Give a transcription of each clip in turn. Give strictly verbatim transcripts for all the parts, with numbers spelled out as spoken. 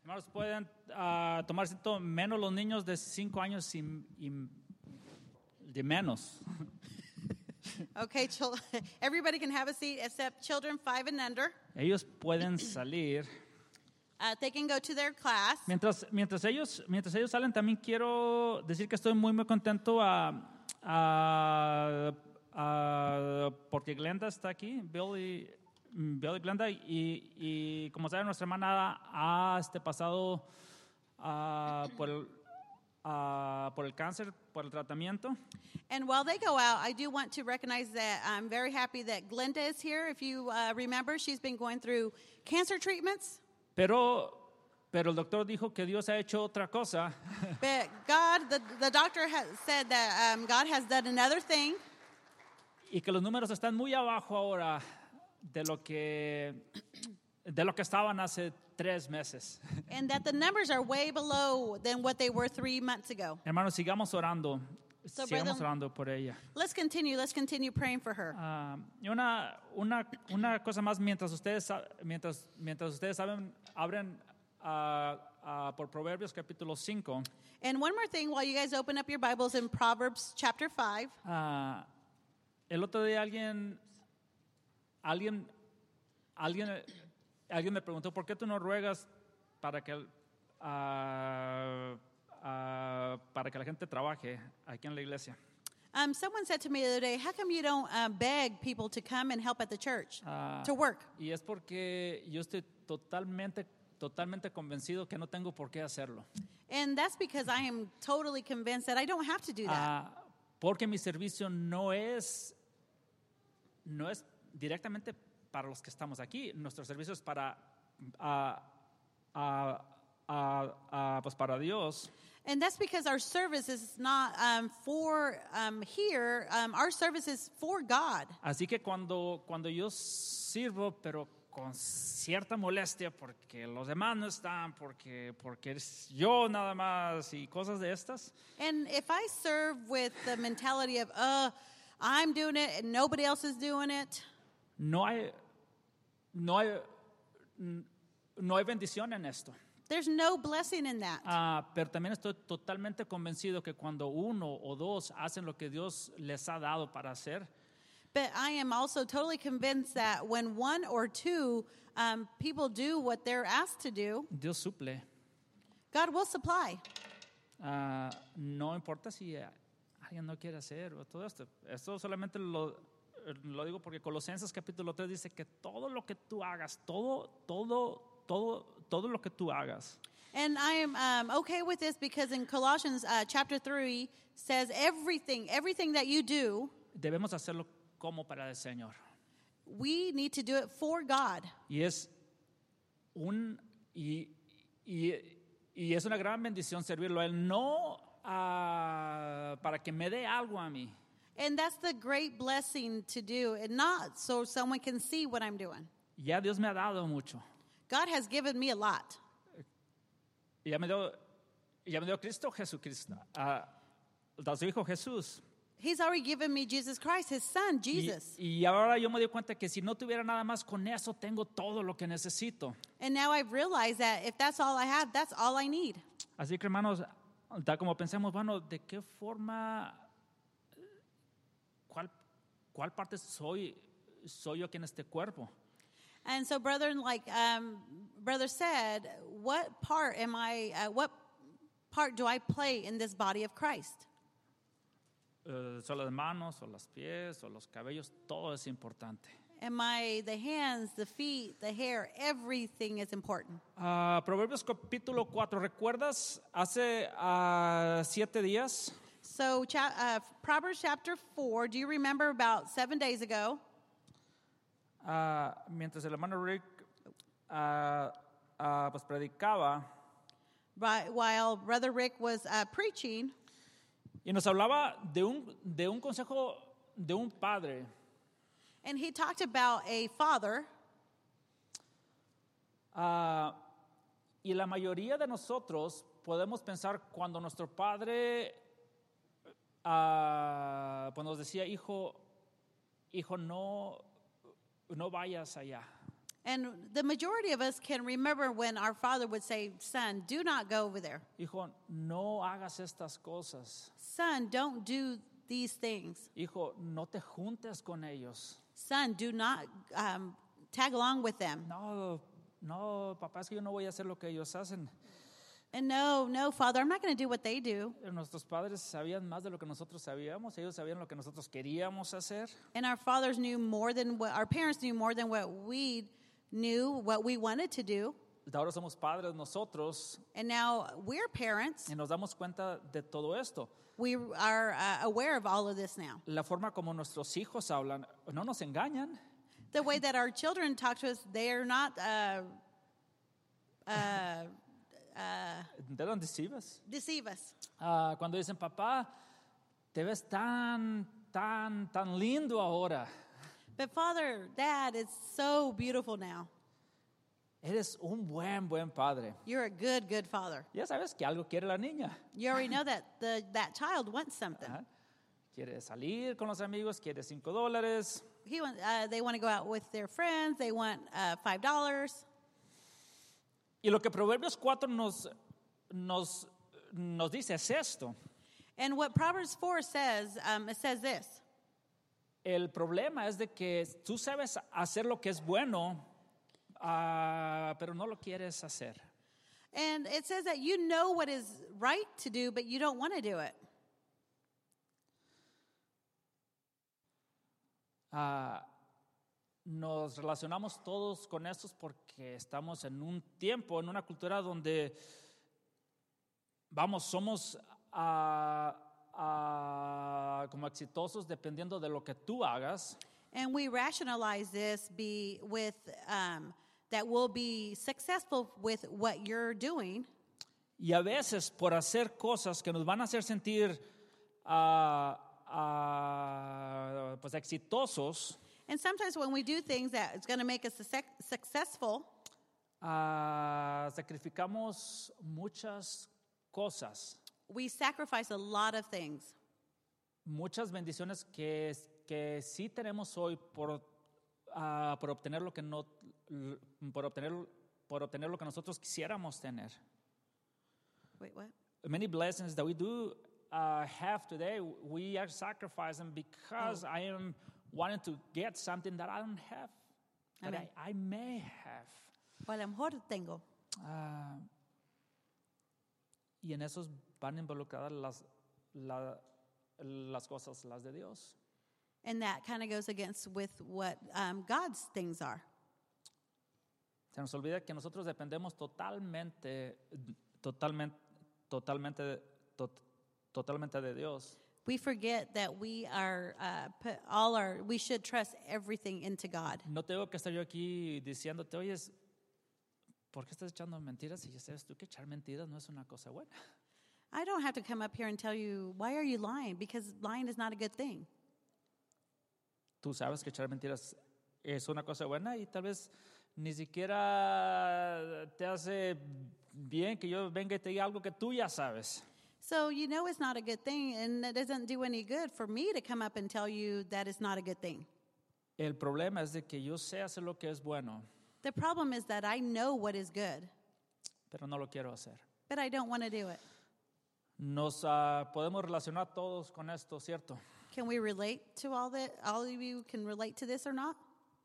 Hermanos, pueden uh, tomar asiento menos los niños de cinco años y, y de menos. Okay, chil- everybody can have a seat except children five and under. Ellos pueden salir. Uh, they can go to their class. Mientras, mientras, ellos, mientras ellos salen, también quiero decir que estoy muy, muy contento a, a, a, porque Glenda está aquí, Bill y, Bill y Glenda, y, y como saben, nuestra hermana ha este, pasado uh, por, el, uh, por el cáncer, por el tratamiento. And while they go out, I do want to recognize that I'm very happy that Glenda is here. If you uh, remember, she's been going through cancer treatments. Pero, pero el doctor dijo que Dios ha hecho otra cosa. But God, the, the doctor has said that um, God has done another thing. Y que los números están muy abajo ahora de lo que, de lo que estaban hace tres meses. And that the numbers are way below than what they were three months ago. Hermanos, sigamos orando. So, sigamos brother, orando por ella. Let's continue. Let's continue praying for her. Uh, y una, una, una cosa más, mientras ustedes, mientras, mientras ustedes saben, abren uh, uh, por Proverbios capítulo cinco. And one more thing, while you guys open up your Bibles in Proverbs chapter five. Uh, el otro día alguien, alguien, alguien, alguien me preguntó, ¿por qué tú no ruegas para que, uh, uh, para que la gente trabaje aquí en la iglesia? Um, someone said to me the other day, how come you don't uh, beg people to come and help at the church, Uh, to work? y es porque yo estoy totalmente, totalmente convencido que no tengo por qué hacerlo. And that's because I am totally convinced that I don't have to do that. Ah, porque mi servicio no es, no es directamente para los que estamos aquí. Nuestro servicio es para, ah, ah, ah, ah, pues para Dios. And that's because our service is not um, for um, here. Um, our service is for God. Así que cuando, cuando yo sirvo, pero con cierta molestia, porque los demás no están, porque, porque es yo nada más y cosas de estas, And if I serve with the mentality of, uh, I'm doing it and nobody else is doing it, no hay, no hay, no hay bendición en esto. there's no blessing in that. Ah, pero también estoy totalmente convencido que cuando uno o dos hacen lo que Dios les ha dado para hacer, But I am also totally convinced that when one or two um, people do what they're asked to do, Dios suple. God will supply. Ah, no importa si alguien no quiere hacer o todo esto. Esto solamente lo, lo digo porque Colosenses capítulo tres dice que todo lo que tú hagas, todo, todo, todo, todo lo que tú hagas, And I am um, okay with this because in Colossians uh, chapter three says everything, everything that you do, debemos hacerlo como para el Señor. we need to do it for God. Y es un y, y, y es una gran bendición servirlo a Él, no ah, para que me dé algo a mí. And that's the great blessing to do, and not so someone can see what I'm doing. Ya Dios me ha dado mucho. God has given me a lot. Y ya me dio, ya me dio Cristo Jesucristo, a, a su Hijo Jesús. He's already given me Jesus Christ, his son, Y, Jesus. y ahora yo me doy cuenta que si no tuviera nada más con eso, tengo todo lo que necesito. And now I've realized that if that's all I have, that's all I need. Así que hermanos, tal como pensemos, bueno, ¿de qué forma, cuál, cuál parte soy, soy yo aquí en este cuerpo? And so, brother, like um, brother said, what part am I? Uh, what part do I play in this body of Christ? Uh, son las manos, o los pies, o los cabellos, todo es importante. Am I the hands, the feet, the hair? Everything is important. Uh, Proverbios capítulo cuatro, ¿recuerdas hace uh, siete días? So, cha- uh, Proverbs chapter four. Do you remember about seven days ago? Uh, mientras el hermano Rick uh, uh, pues predicaba Right, while brother Rick was uh, preaching, y nos hablaba de un, de un consejo de un padre. and he talked about a father. Uh, y la mayoría de nosotros podemos pensar cuando nuestro padre uh, pues nos decía, hijo, hijo, no, no vayas allá. And the majority of us can remember when our father would say, son, do not go over there. Hijo, no hagas estas cosas. Son, don't do these things. Hijo, no te juntes con ellos. Son, do not um, tag along with them. No, no, papá, es que yo no voy a hacer lo que ellos hacen. And no, no, Father, I'm not going to do what they do. Nuestros padres sabían más de lo que nosotros sabíamos. Ellos sabían lo que nosotros queríamos hacer. And our fathers knew more than what, our parents knew more than what we knew, what we wanted to do. Ahora somos padres nosotros And now we're parents. y nos damos cuenta de todo esto. We are uh, aware of all of this now. La forma como nuestros hijos hablan, no nos engañan. The way that our children talk to us, they are not uh, uh, They don't deceive us. deceive us. Ah, cuando dicen, papá, te ves tan, tan, tan lindo ahora. But Father, Dad, it's so beautiful now. Eres un buen, buen padre. You're a good, good father. Ya sabes que algo quiere la niña. You already know that the, that child wants something. Ajá. Quiere salir con los amigos, quiere cinco dólares. He want, uh, they want to go out with their friends. They want uh, five dollars. Y lo que Proverbios cuatro nos, nos, nos dice es esto. And what Proverbs four says, um, it says this. El problema es de que tú sabes hacer lo que es bueno, uh, pero no lo quieres hacer. And it says that you know what is right to do, but you don't want to do it. Uh, nos relacionamos todos con estos porque estamos en un tiempo, en una cultura donde, vamos, somos uh, uh, como exitosos dependiendo de lo que tú hagas. And we rationalize this be with um, that we'll be successful with what you're doing. Y a veces por hacer cosas que nos van a hacer sentir uh, uh, pues exitosos, And sometimes when we do things that it's going to make us suc- successful, uh, sacrificamos muchas cosas, we sacrifice a lot of things. muchas bendiciones que, que sí tenemos hoy por, uh, por obtener lo que no, por obtener, por obtener lo que nosotros quisiéramos tener. Wait, what? Many blessings that we do uh, have today, we are sacrificing because I am wanting to get something that I don't have, that Amen. I, I may have. O a lo mejor tengo. Ah, y en esos van involucradas las, la- las cosas, las de Dios. And that kind of goes against with what um, God's things are. Se nos olvida que nosotros dependemos totalmente, totalmente, totalmente, tot- totalmente de Dios. We forget that we are uh, put all our we should trust everything into God. No tengo que estar yo aquí diciéndote, oye, ¿por qué estás echando mentiras? Y ya sabes tú que echar mentiras no es una cosa buena. I don't have to come up here and tell you why are you lying, because lying is not a good thing. Tú sabes que echar mentiras es una cosa buena y tal vez ni siquiera te hace bien que yo venga y te diga algo que tú ya sabes. So you know it's not a good thing, and it doesn't do any good for me to come up and tell you that it's not a good thing. El problema es de que yo sé hacer lo que es bueno, The problem is that I know what is good, pero no lo quiero hacer. but I don't want to do it. Nos ah, podemos relacionar todos con esto, ¿cierto? Can we relate to all that? All of you can relate to this or not?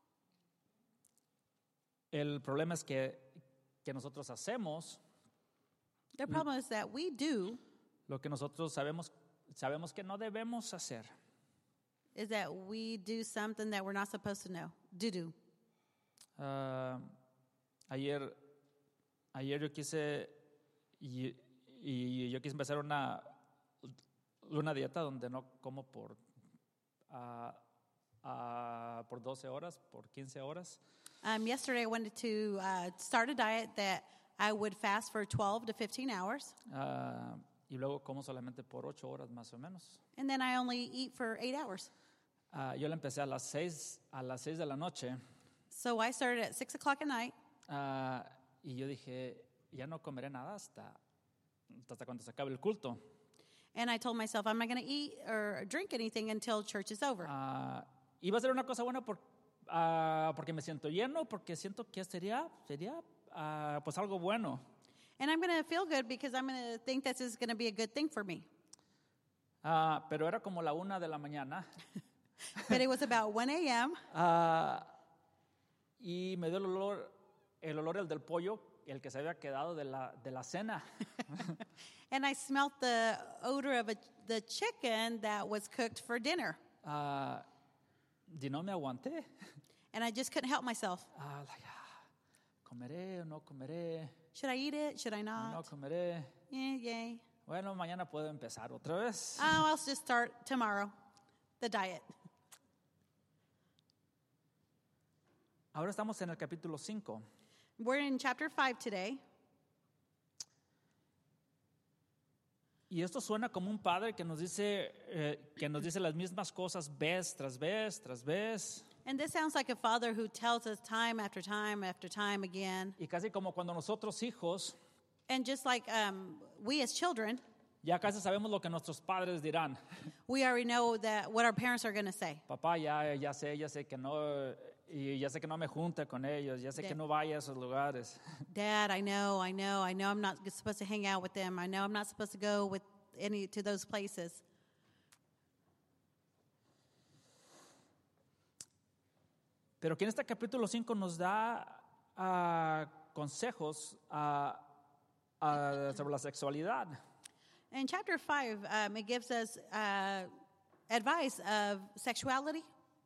El problema es que, que nosotros hacemos The problem is that we do lo que nosotros sabemos, sabemos que no debemos hacer. is that we do something that we're not supposed to know. Do do. Ah, ayer, ayer yo quise y, y yo quise empezar una, una dieta donde no como por, ah, ah, por doce horas, por quince horas. Um, yesterday, I wanted to uh, start a diet that I would fast for twelve to fifteen hours, Ah, y luego como solamente por ocho horas más o menos. and then I only eat for eight hours. Ah, yo la empecé a las seis, a las seis de la noche. So I started at six o'clock at night, Ah, y yo dije, ya no comeré nada hasta, hasta cuando se acabe el culto. and I told myself I'm not going to eat or drink anything until church is over. Ah, iba a ser una cosa buena por, ah, porque me siento lleno, porque siento que sería, sería ah, pues algo bueno. And I'm going to feel good because I'm going to think this is going to be a good thing for me. Ah, pero era como la una de la mañana. But it was about one a.m. ah, y me dio el olor, el olor el del pollo, el que se había quedado de la, de la cena. And I smelt the odor of a, the chicken that was cooked for dinner. Ah, y no me aguanté. And I just couldn't help myself. Ah, like, ah, comeré o no comeré, Should I eat it? Should I o no not? comeré. Yeah, yay. Bueno, mañana puedo empezar otra vez. Oh, I'll just start tomorrow, the diet. Ahora estamos en el capítulo cinco. We're in chapter five today. Y esto suena como un padre que nos dice, eh, que nos dice las mismas cosas vez tras vez tras vez. And this sounds like a father who tells us time after time after time again. Y casi como cuando nosotros hijos, And just like um, we as children, ya casi sabemos lo que nuestros padres dirán. we already know that what our parents are going to say. Papá, ya, ya sé, ya sé que no, y ya sé que no me junte con ellos, ya sé Sí. que no vaya a esos lugares. Dad, I know, I know, I know I'm not supposed to hang out with them. I know I'm not supposed to go with any to those places. Pero que en este capítulo cinco nos da ah, consejos ah, ah, sobre la sexualidad. In chapter five, um, it gives us uh, advice of sexuality,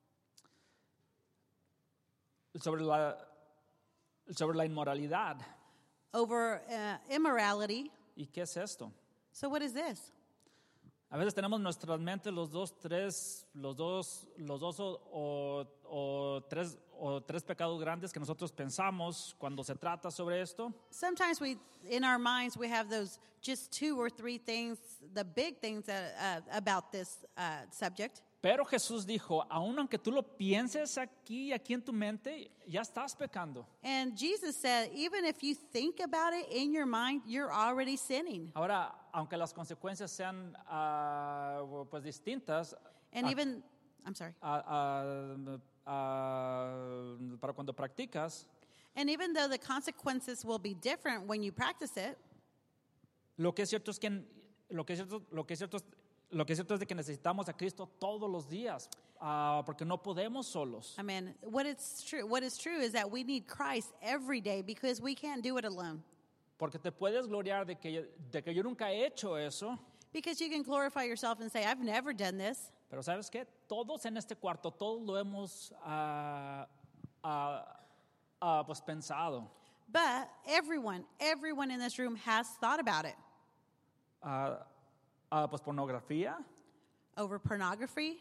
Sobre la, sobre la inmoralidad. over uh, immorality. ¿Y qué es esto? So what is this? A veces tenemos en nuestras mentes los dos, tres, los dos, los dos o, o, o tres, o tres pecados grandes que nosotros pensamos cuando se trata sobre esto. Sometimes we, in our minds, we have those just two or three things, the big things that, uh, about this uh, subject. Pero Jesús dijo, aun aunque tú lo pienses aquí, aquí en tu mente, ya estás pecando. And Jesus said, even if you think about it in your mind, you're already sinning. Ahora, aunque las consecuencias sean ah, pues distintas, And ah, even, I'm sorry. ah, ah, ah, para cuando practicas, And even though the consequences will be different when you practice it, lo que es cierto es que lo que es cierto, lo que es cierto es Lo que es cierto es de que necesitamos a Cristo todos los días, uh, porque no podemos solos. I mean, what it's true, what is true is that we need Christ every day because we can't do it alone. Porque te puedes gloriar de que, de que yo nunca he hecho eso, Because you can glorify yourself and say, I've never done this. pero ¿sabes qué? Todos en este cuarto, todos lo hemos uh, uh, uh, pues pensado. But everyone, everyone in this room has thought about it. Uh, uh, pues pornografía, Over pornography,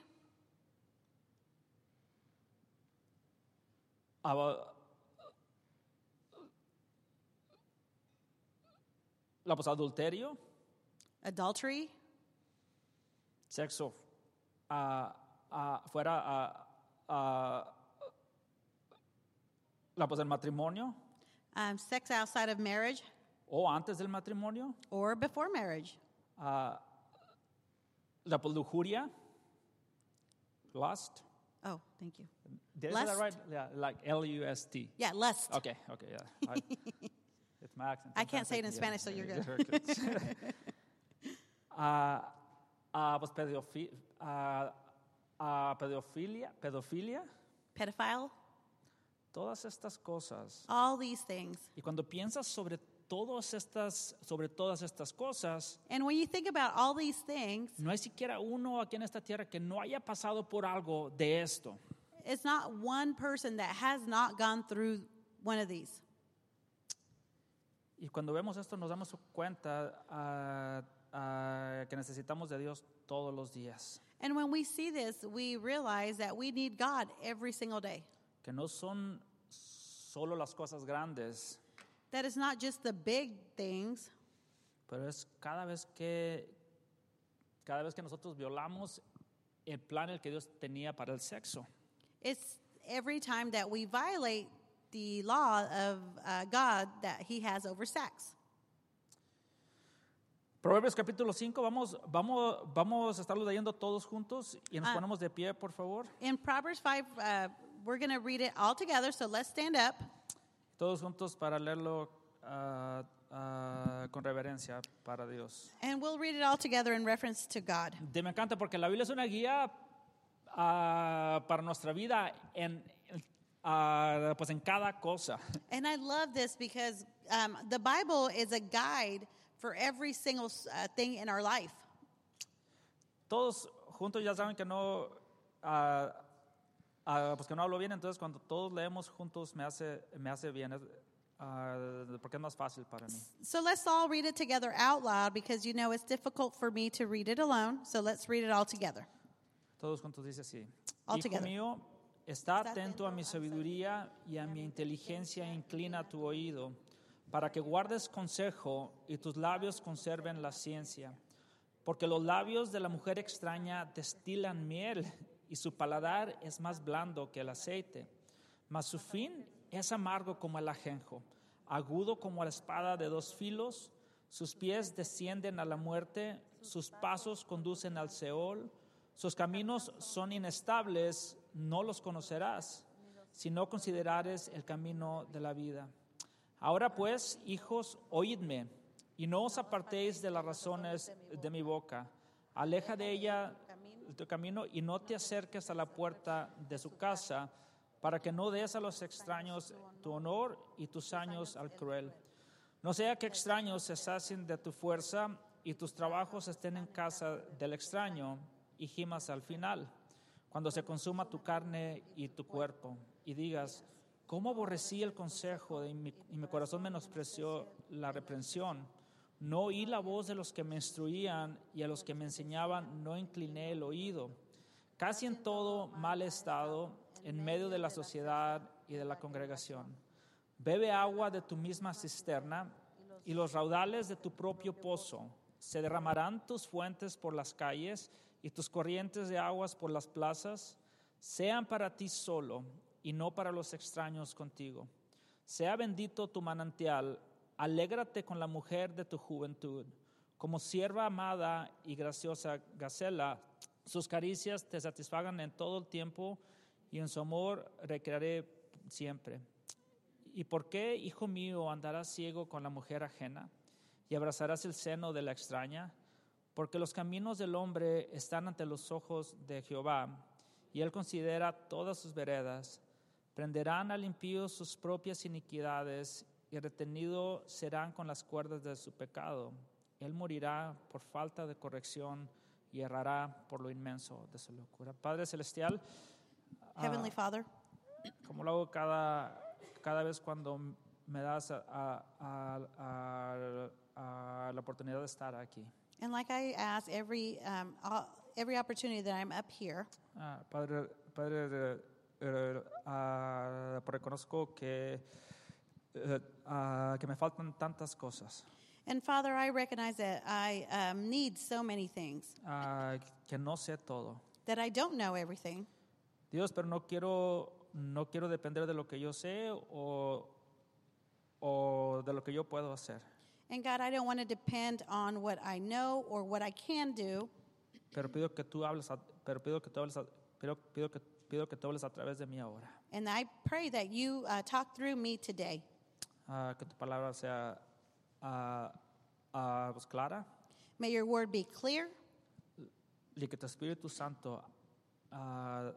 uh, la, pues adulterio, adultery, sexo uh, uh, fuera uh, uh, la, pues el matrimonio um, sex outside of marriage, o antes del matrimonio, or before marriage. uh, la pues lujuria, lust. Oh, thank you. Did I say that Lust? right? Yeah, like L U S T. Yeah, lust. Okay, okay, yeah. I, it's my accent. I can't Sometimes say it in yeah, Spanish, so you're yeah, good. very good. uh, uh, pues pedofi- uh, uh, pedofilia, pedofilia, Pedophile, todas estas cosas. all these things. Y cuando piensas sobre todas estas, sobre todas estas cosas, And when you think about all these things, no hay siquiera uno aquí en esta tierra que no haya pasado por algo de esto. it's not one person that has not gone through one of these. Y cuando vemos esto nos damos cuenta uh, uh, que necesitamos de Dios todos los días. And when we see this, we realize that we need God every single day. Que no son solo las cosas grandes, That is not just the big things, pero es cada vez que cada vez que nosotros violamos el plan el que Dios tenía para el sexo. it's every time that we violate the law of uh, God that He has over sex. Proverbios capítulo cinco, vamos, vamos, vamos a estarlo leyendo todos juntos y nos Ah. ponemos de pie, por favor. In Proverbs five, uh, we're going to read it all together, so let's stand up. Todos juntos para leerlo uh, uh, con reverencia para Dios. And we'll read it all together in reference to God. De me encanta porque la Biblia es una guía uh, para nuestra vida en, uh, pues en cada cosa. And I love this because um, the Bible is a guide for every single uh, thing in our life. Todos juntos ya saben que no, uh, uh, pues que no hablo bien, entonces cuando todos leemos juntos me hace, me hace bien, uh, porque es más fácil para mí. So let's all read it together out loud because you know it's difficult for me to read it alone. So let's read it all together. Todos juntos dice así. All Hijo together. mío, está atento a mi sabiduría y a mi inteligencia, inclina tu oído, para que guardes consejo y tus labios conserven la ciencia. Porque los labios de la mujer extraña destilan miel y su paladar es más blando que el aceite. Mas su fin es amargo como el ajenjo, agudo como la espada de dos filos. Sus pies descienden a la muerte, sus pasos conducen al Seol. Sus caminos son inestables, no los conocerás, si no considerares el camino de la vida. Ahora pues, hijos, oídme, y no os apartéis de las razones de mi boca. Aleja de ella tu camino y no te acerques a la puerta de su casa, para que no des a los extraños tu honor y tus años al cruel. No sea que extraños se sacien de tu fuerza y tus trabajos estén en casa del extraño y gimas al final, cuando se consuma tu carne y tu cuerpo, y digas, ¿cómo aborrecí el consejo de mi, y mi corazón menospreció la reprensión? No oí la voz de los que me instruían y a los que me enseñaban no incliné el oído. Casi en todo mal he estado en medio de la sociedad y de la congregación. Bebe agua de tu misma cisterna y los raudales de tu propio pozo. Se derramarán tus fuentes por las calles y tus corrientes de aguas por las plazas. Sean para ti solo y no para los extraños contigo. Sea bendito tu manantial. Alégrate con la mujer de tu juventud. Como sierva amada y graciosa gacela, sus caricias te satisfagan en todo el tiempo y en su amor recrearé siempre. ¿Y por qué, hijo mío, andarás ciego con la mujer ajena y abrazarás el seno de la extraña? Porque los caminos del hombre están ante los ojos de Jehová, y él considera todas sus veredas. Prenderán al impío sus propias iniquidades, y retenido serán con las cuerdas de su pecado. Él morirá por falta de corrección y errará por lo inmenso de su locura. Padre Celestial, Heavenly uh, Father, como lo hago cada, cada vez cuando me das a, a, a, a, a la oportunidad de estar aquí. and like I ask every um, uh, every opportunity that I'm up here, Uh, padre, padre uh, uh, reconozco que, uh, uh, que me faltan tantas cosas. and Father, I recognize that I um, need so many things, Uh, que no sé todo. that I don't know everything. Dios, pero no quiero, no quiero depender de lo que yo sé o, o de lo que yo puedo hacer. And God, I don't want to depend on what I know or what I can do, Pero pido que tú hables, a, pero pido que tú hables, a, pido, pido que pido que tú hables a través de mí ahora. and I pray that you uh, talk through me today. Uh, que tu palabra sea uh, uh, pues clara May your word be clear, y que tu Espíritu Santo uh,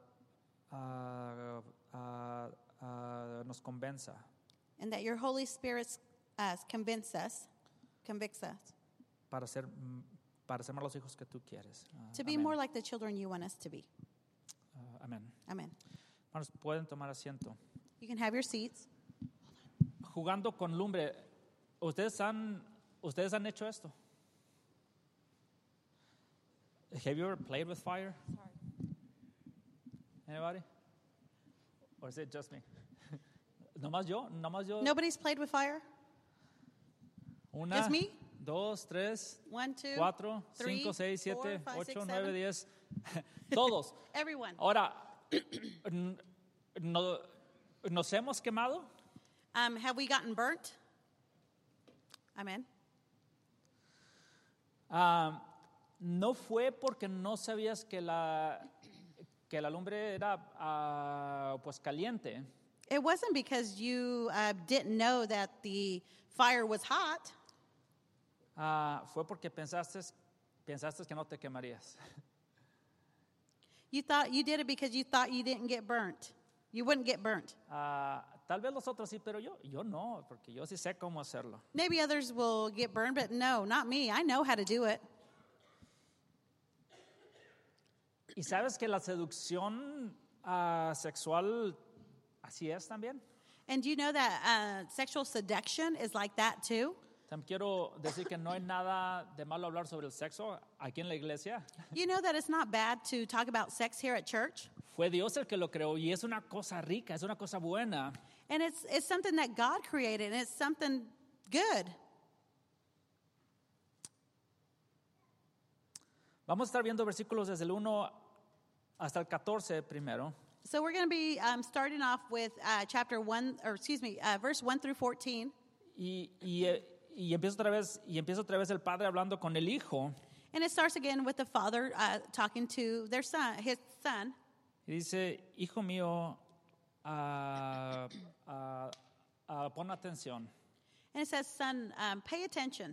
uh, uh, uh, nos convenza and that your Holy Spirit uh, convince us, convicts us para ser para ser más los hijos que tú quieres. Uh, to be amén. more like the children you want us to be. Uh, amén. Amen. Hermanos, pueden tomar asiento. You can have your seats. Jugando con lumbre, ustedes han ustedes han hecho esto. Have you ever played with fire? Anybody? Or is it just me? Nomás yo, nomás yo. Nobody's played with fire? Una, Just me? dos, tres, One, two, cuatro, three, cinco, seis, four, siete, five, six, ocho, seven. nueve, diez. Todos. Everyone. Ahora, n- no, ¿nos hemos quemado? Um, have we gotten burnt? Amen. Ah, no fue porque no sabías que la que la lumbre era uh, pues caliente. It wasn't because you uh, didn't know that the fire was hot. Uh, fue porque pensaste, pensaste que no te quemarías. You thought you did it because you thought you didn't get burnt. You wouldn't get burnt. Uh, tal vez los otros sí, pero yo, yo no, porque yo sí sé cómo hacerlo. Maybe others will get burned, but no, not me. I know how to do it. ¿Y sabes que la seducción uh, sexual así es también? And do you know that uh, sexual seduction is like that too? También quiero decir que no hay nada de malo hablar sobre el sexo aquí en la iglesia. You know that it's not bad to talk about sex here at church? Fue Dios el que lo creó y es una cosa rica, es una cosa buena. And it's it's something that God created, and it's something good. Vamos a estar viendo versículos desde el uno hasta el catorce primero. So we're going to be um, starting off with uh, chapter one, or excuse me, uh, verse one through fourteen. Y, y, eh, y empieza otra vez y empieza otra vez el padre hablando con el hijo. And it starts again with the father uh, talking to their son, his son. Y dice, hijo mío, uh, uh, uh, pon atención. And it says, son, um, pay attention.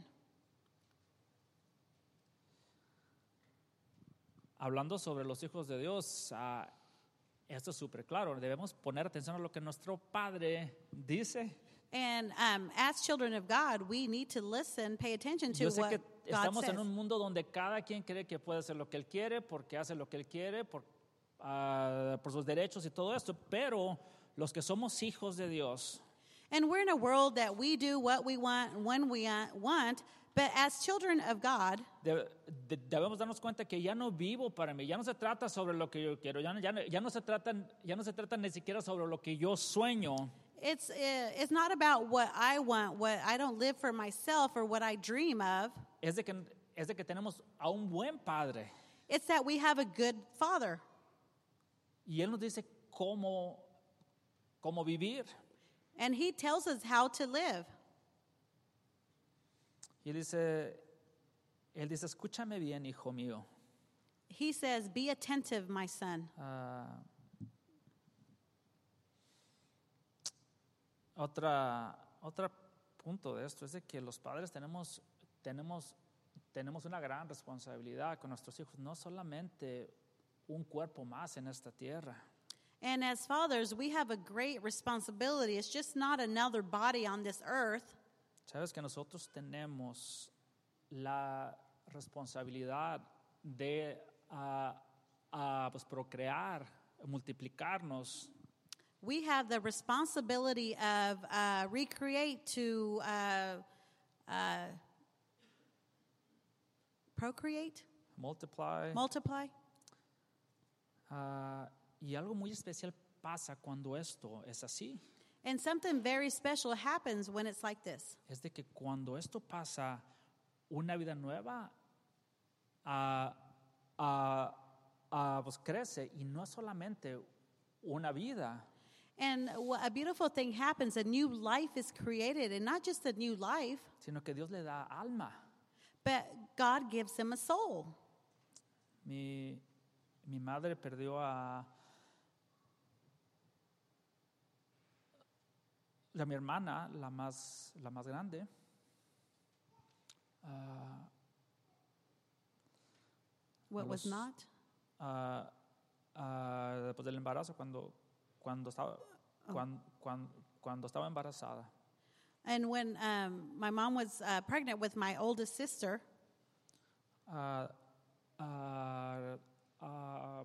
Hablando sobre los hijos de Dios, uh, esto es súper claro. Debemos poner atención a lo que nuestro padre dice. And um, as children of God, we need to listen, pay attention to Yo sé what que God estamos says. en un mundo donde cada quien cree que puede hacer lo que él quiere, porque hace lo que él quiere, por, uh, por sus derechos y todo esto, pero los que somos hijos de Dios, And we're in a world that we do what we want when we uh, want, but as children of God, de- de- debemos darnos cuenta que ya no vivo para mí, ya no se trata sobre lo que yo quiero, ya no, ya no, ya no se trata, ya no se trata ni siquiera sobre lo que yo sueño. it's uh, it's not about what I want, what I don't live for myself or what I dream of. Es de que, es de que tenemos a un buen padre It's that we have a good father. y él nos dice cómo, cómo vivir. And he tells us how to live. Y él dice, él dice, escúchame bien, hijo mío. He says, be attentive, my son. Ah, otra, otro punto de esto es de que los padres tenemos, tenemos, tenemos una gran responsabilidad con nuestros hijos, no solamente un cuerpo más en esta tierra. And as fathers, we have a great responsibility. It's just not another body on this earth. Sabes que nosotros tenemos la responsabilidad de ah, ah, pues procrear, multiplicarnos. We have the responsibility of uh, recreate to uh, uh, procreate, Multiply. multiply. Ah, y algo muy especial pasa cuando esto es así. And something very special happens when it's like this. Es de que cuando esto pasa, una vida nueva ah, ah, ah, pues crece y no es solamente una vida. And wh- a beautiful thing happens. A new life is created, and not just a new life, Sino que Dios le da alma. but God gives him a soul. Mi, mi madre perdió a, a mi hermana, la más, la más grande. ah, What A was los- not? ah, ah, después del embarazo, cuando, cuando, estaba, cuan- cuan- cuando estaba embarazada. And when um, my mom was uh, pregnant with my oldest sister, Ah, ah, ah,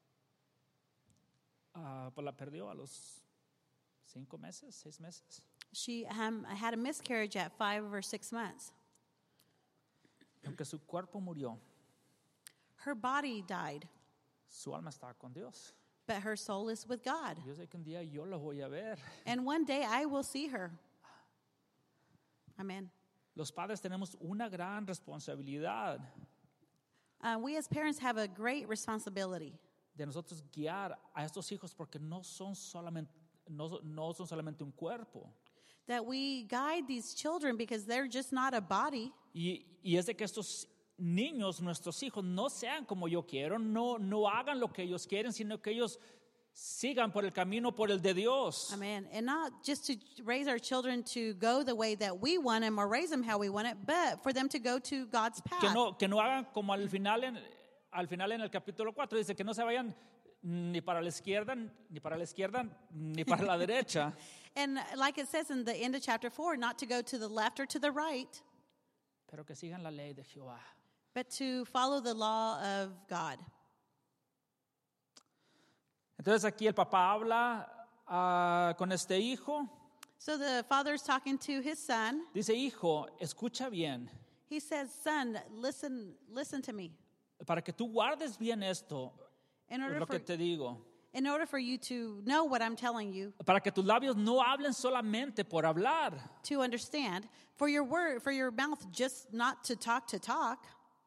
ah, pues la perdió a los cinco meses, seis meses. she um, had a miscarriage at five or six months. Aunque su cuerpo murió, Her body died, su alma estaba con Dios. but her soul is with God. Yo sé que un día yo la voy a ver. And one day I will see her. Amen. Los padres tenemos una gran responsabilidad Uh, we as parents have a great responsibility de nosotros guiar a estos hijos porque no son solamente, no, no son solamente un cuerpo. that we guide these children because they're just not a body. Y, y es de que estos niños, nuestros hijos, no sean como yo quiero, no, no hagan lo que ellos quieren, sino que ellos sigan por el camino, por el de Dios. Amen. And not just to raise our children to go the way that we want them or raise them how we want it, but for them to go to God's path. Que no, que no hagan como al final, en, al final en el capítulo cuatro, dice que no se vayan ni para la izquierda, ni para la izquierda, ni para la derecha. And like it says in the end of chapter four, not to go to the left or to the right, Pero que sigan la ley de Jehová. but to follow the law of God. Entonces aquí el papá habla uh, con este hijo. So the father's talking to his son. Dice, hijo, escucha bien. He says, son, listen, listen to me. Para que tú guardes bien esto, In es order lo for que te digo. in order for you to know what I'm telling you, Para que tus labios no hablen solamente por hablar. to understand, for your word, for your mouth just not to talk to talk.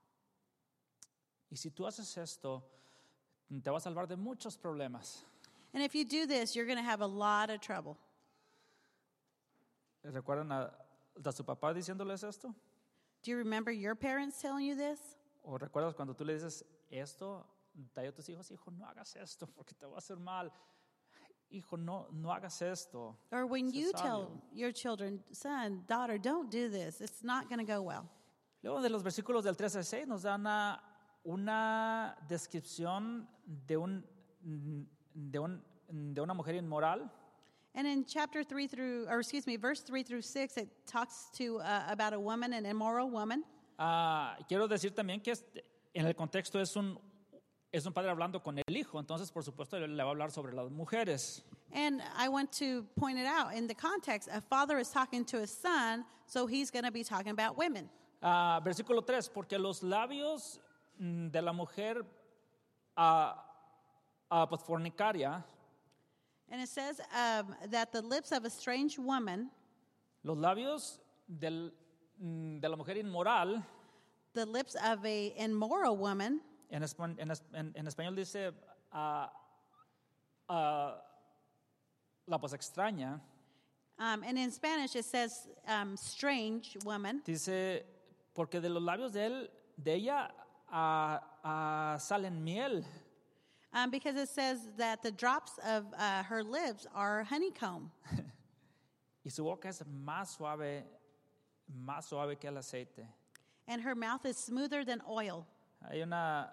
Y si tú haces esto, te va a salvar de muchos problemas. And if you do this, you're going to have a lot of trouble. ¿Recuerdan a, a su papá diciéndoles esto? Do you remember your parents telling you this? ¿O recuerdas cuando tú le dices esto a tus hijos? Hijo, no hagas esto porque te va a hacer mal. Hijo, no, no hagas esto. Or when Sé you sabio. tell your children, son, daughter, don't do this, it's not going to go well. Luego de los versículos del tres al seis nos da una, una descripción de, un, de, un, de una mujer inmoral. And in chapter three through, or excuse me, verse three through six, it talks to uh, about a woman, an immoral woman. Ah, quiero decir también que este, en el contexto es un, es un padre hablando con el hijo, entonces por supuesto le va a hablar sobre las mujeres. And I want to point it out in the context, a father is talking to his son, so he's going to be talking about women. Ah, versículo tres, porque los labios mm, de la mujer ah, ah, pues, fornicaria, And it says um, that the lips of a strange woman, los labios del, mm, de la mujer inmoral, the lips of a immoral woman, en, espa- en, es- en- en español dice ah, ah, la pues extraña, um, and in Spanish it says um, strange woman, dice, porque de los labios de, él, de ella ah, ah, salen miel. um, because it says that the drops of uh, her lips are honeycomb. Y su boca es más suave, más suave que el aceite. And her mouth is smoother than oil. Hay una,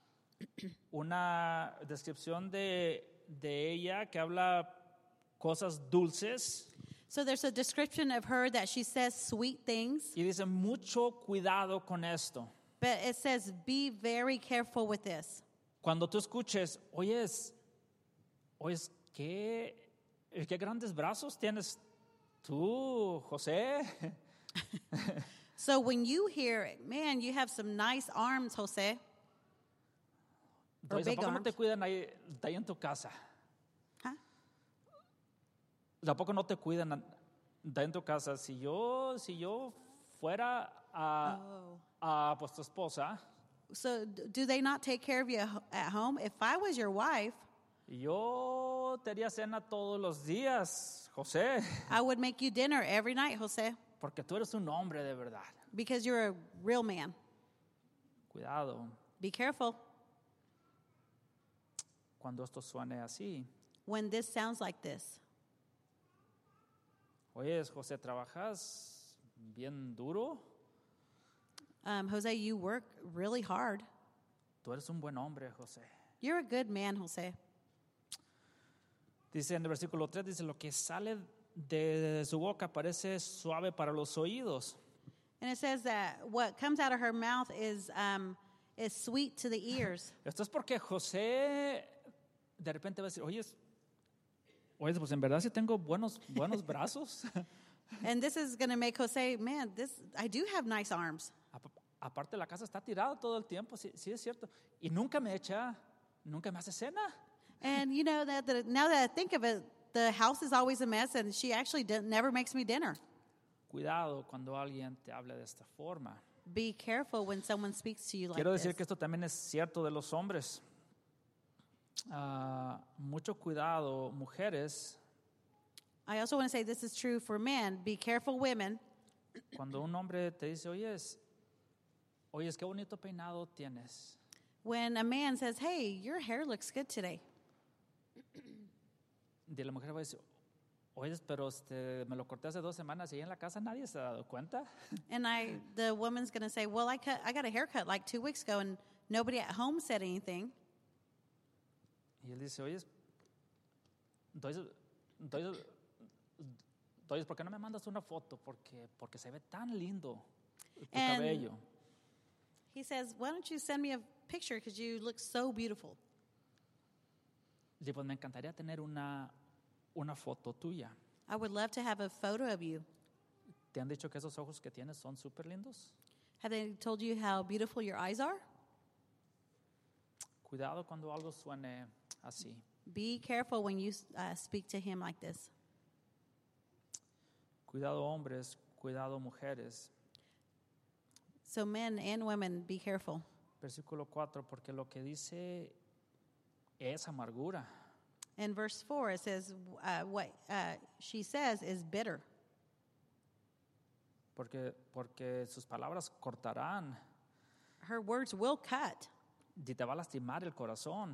una descripción de, de ella que habla cosas dulces So there's a description of her that she says sweet things, y dice mucho cuidado con esto. but it says be very careful with this. Cuando tú escuches, oyes, oyes, ¿qué, qué grandes brazos tienes tú, José? So when you hear it, man, you have some nice arms, Jose. Or Entonces, big ¿a poco no arms. te cuidan ahí, de ahí en tu casa? Huh? ¿A poco no te cuidan de ahí en tu casa? Si yo, si yo fuera a, Oh. a pues, tu esposa, So d- do they not take care of you ho- at home? If I was your wife, yo te haría cena todos los días, José, I would make you dinner every night, Jose, porque tú eres un hombre de verdad. because you're a real man. Cuidado Be careful cuando esto suene así. when this sounds like this. Oye, José, ¿trabajas bien duro? Um, Jose, you work really hard. Tú eres un buen hombre, José. You're a good man, Jose. Dice en el versículo tres, dice, lo que sale de su boca parece suave para los oídos. And it says that what comes out of her mouth is um, is sweet to the ears. Esto es porque José de repente va a decir, oye, oye, pues en verdad sí tengo buenos, buenos brazos. And this is going to make Jose, man, this I do have nice arms. Apa- Aparte la casa está tirada todo el tiempo, sí, sí es cierto. Y nunca me echa, nunca me hace cena. And you know that the, now that I think of it, the house is always a mess, and she actually d- never makes me dinner. Cuidado cuando alguien te hable de esta forma. Be careful when someone speaks to you like Quiero decir this. que esto también es cierto de los hombres. Ah, mucho cuidado, mujeres, I also want to say this is true for men. Be careful, women. cuando un hombre te dice, oye, es- Oye, qué bonito peinado tienes. When a man says, hey, your hair looks good today. Y la mujer va a decir, oye, pero este, me lo corté hace dos semanas y ahí en la casa nadie se ha dado cuenta. And I, the woman's going to say, well, I cut, I got a haircut like two weeks ago and nobody at home said anything. Y él dice, oye, entonces, entonces, entonces, ¿por qué no me mandas una foto? Porque, porque se ve tan lindo tu And cabello. He says, why don't you send me a picture because you look so beautiful. Y pues me encantaría tener una, una foto tuya. I would love to have a photo of you. ¿Te han dicho que esos ojos que tienes son súper lindos? Have they told you how beautiful your eyes are? Cuidado cuando algo suene así. Be careful when you uh, speak to him like this. Cuidado hombres, cuidado mujeres. So men and women, be careful. Versículo cuatro, porque lo que dice es amargura. In verse four, it says, uh, what uh, she says is bitter. Porque, porque sus palabras cortarán Her words will cut, y te va a lastimar el corazón.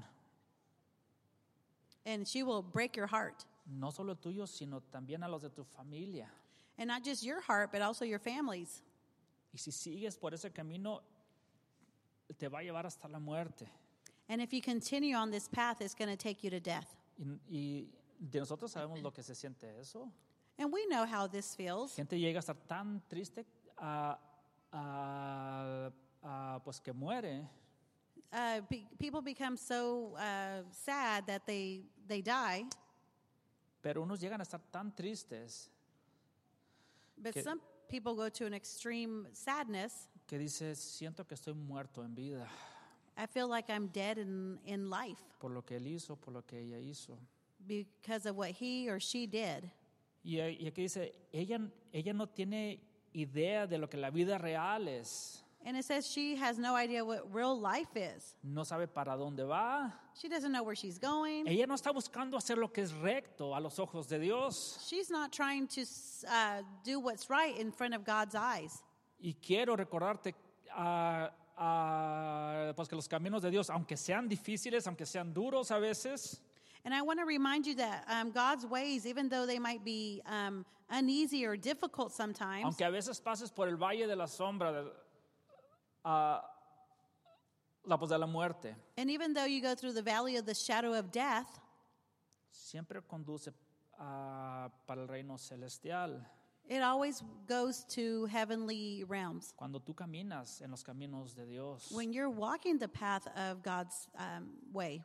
and she will break your heart. No solo el tuyo, sino también a los de tu familia. And not just your heart, but also your family's. Y si sigues por ese camino, te va a llevar hasta la muerte. And if you continue on this path, it's going to take you to death. Y, y de nosotros sabemos lo que se siente eso. And we know how this feels. Gente llega a estar tan triste a, a, a, pues que muere. Uh, be, people become so uh, sad that they, they die. Pero unos llegan a estar tan tristes But Que- some people go to an extreme sadness. que dice, siento que estoy muerto en vida I feel like I'm dead in, in life por lo que él hizo, por lo que ella hizo. because of what he or she did. Y, y aquí dice, ella, ella no tiene idea de lo que la vida real es. And it says she has no idea what real life is. No sabe para dónde va. She doesn't know where she's going. Ella no está buscando hacer lo que es recto a los ojos de Dios. She's not trying to uh, do what's right in front of God's eyes. Y quiero recordarte ah, ah, pues que los caminos de Dios, aunque sean difíciles, aunque sean duros a veces, And I want to remind you that um, God's ways, even though they might be um, uneasy or difficult sometimes, aunque a veces pases por el valle de la sombra de, ah, la, pues de la muerte, and even though you go through the valley of the shadow of death, siempre conduce ah, para el reino celestial. it always goes to heavenly realms. Cuando tú caminas en los caminos de Dios. When you're walking the path of God's um, way.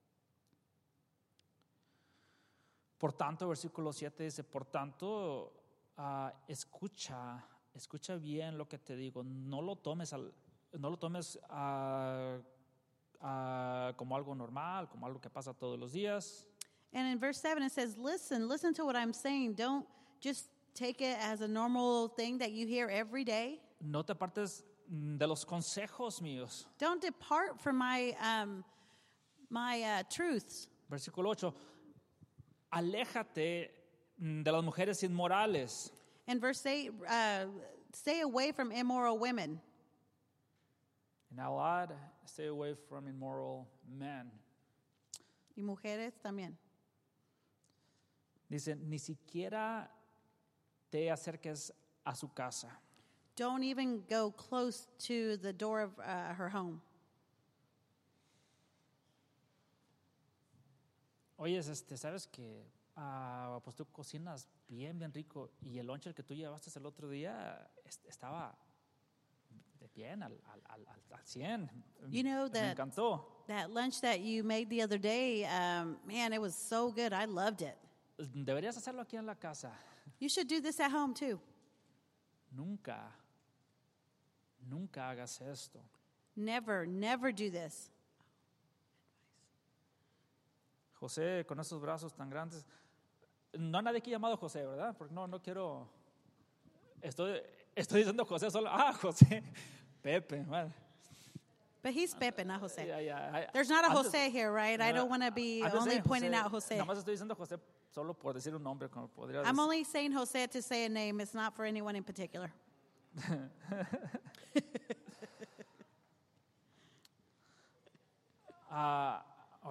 Por tanto, versículo siete dice, por tanto, ah, escucha, escucha bien lo que te digo, no lo tomes, al, no lo tomes ah, ah, como algo normal, como algo que pasa todos los días. And in verse seven, it says, listen, listen to what I'm saying. Don't just take it as a normal thing that you hear every day. No te apartes mm, de los consejos míos. Don't depart from my, um, my uh, truths. Versículo ocho, aléjate mm, de las mujeres inmorales. In verse eight, uh, stay away from immoral women. And I'll add, stay away from immoral men. Y mujeres también. Dice, ni siquiera te acerques a su casa. Don't even go close to the door of uh, her home. Oye, este, ¿sabes que ah, pues tú cocinas bien, bien rico y el lunch que tú llevaste el otro día est- estaba de bien, al, al, al, al- al cien? You know Me that- encantó. That lunch that you made the other day, um, man, it was so good. I loved it. Deberías hacerlo aquí en la casa. You should do this at home too. Nunca, nunca hagas esto. Never, never do this. José, con esos brazos tan grandes. No hay nadie aquí llamado José, ¿verdad? Porque no, no quiero. Estoy, estoy diciendo José solo. Ah, José. Pepe. Bueno. But he's Pepe, not Jose. Ya, ya. There's not a Antes- Jose here, right? I don't want to be Antes only de pointing José, out Jose. Nada más estoy diciendo José solo por decir un nombre, como podría I'm decir. only saying Jose to say a name. It's not for anyone in particular.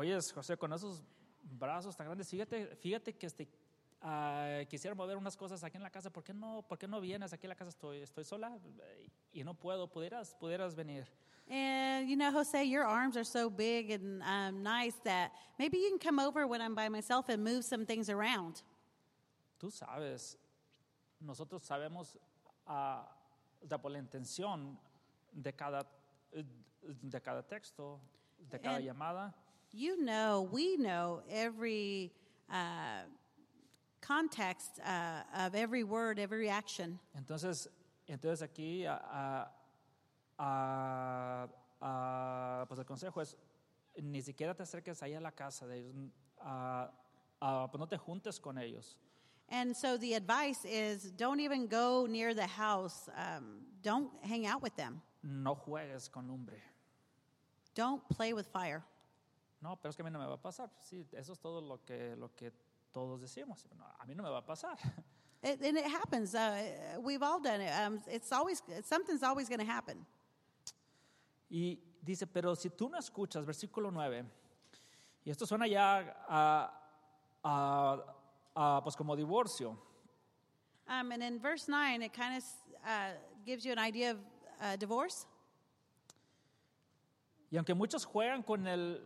Oyes, José, con esos brazos tan grandes, fíjate, fíjate que este, uh, quisiera mover unas cosas aquí en la casa. ¿Por qué no, por qué no vienes aquí a la casa? Estoy, estoy sola y no puedo. Pudieras, pudieras venir. And, you know, Jose, your arms are so big and um, nice that maybe you can come over when I'm by myself and move some things around. Tú sabes, nosotros sabemos uh, de por la intención de cada, de cada texto, de cada And llamada. You know, we know every uh, context uh, of every word, every action. Entonces, entonces aquí uh, uh, Uh, uh, pues el consejo es ni siquiera te acerques ahí a la casa de ellos, uh, uh, pues no te juntes con ellos. And so the advice is don't even go near the house. Um, don't hang out with them. No juegues con lumbre. Don't play with fire. No, pero es que a mí no me va a pasar. Sí, eso es todo lo que, lo que todos decimos. No, a mí no me va a pasar. It, and it happens. Uh, we've all done it. Um, it's always something's always going to happen. Y dice, pero si tú no escuchas, versículo nueve, y esto suena ya a, a, a, pues como divorcio. Um, and in verse nine, it kind of uh, gives you an idea of uh, divorce. Y aunque muchos juegan con el,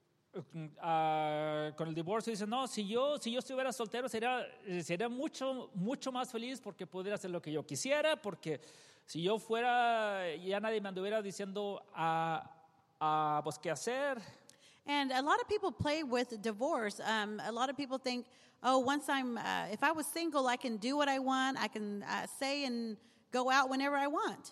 uh, con el divorcio, dicen, no, si yo, si yo estuviera soltero sería, sería mucho, mucho más feliz porque podría hacer lo que yo quisiera, porque si yo fuera, ya nadie me anduviera diciendo a, a pues qué hacer. And a lot of people play with divorce. Um, a lot of people think, oh, once I'm, uh, if I was single, I can do what I want. I can uh, say and go out whenever I want.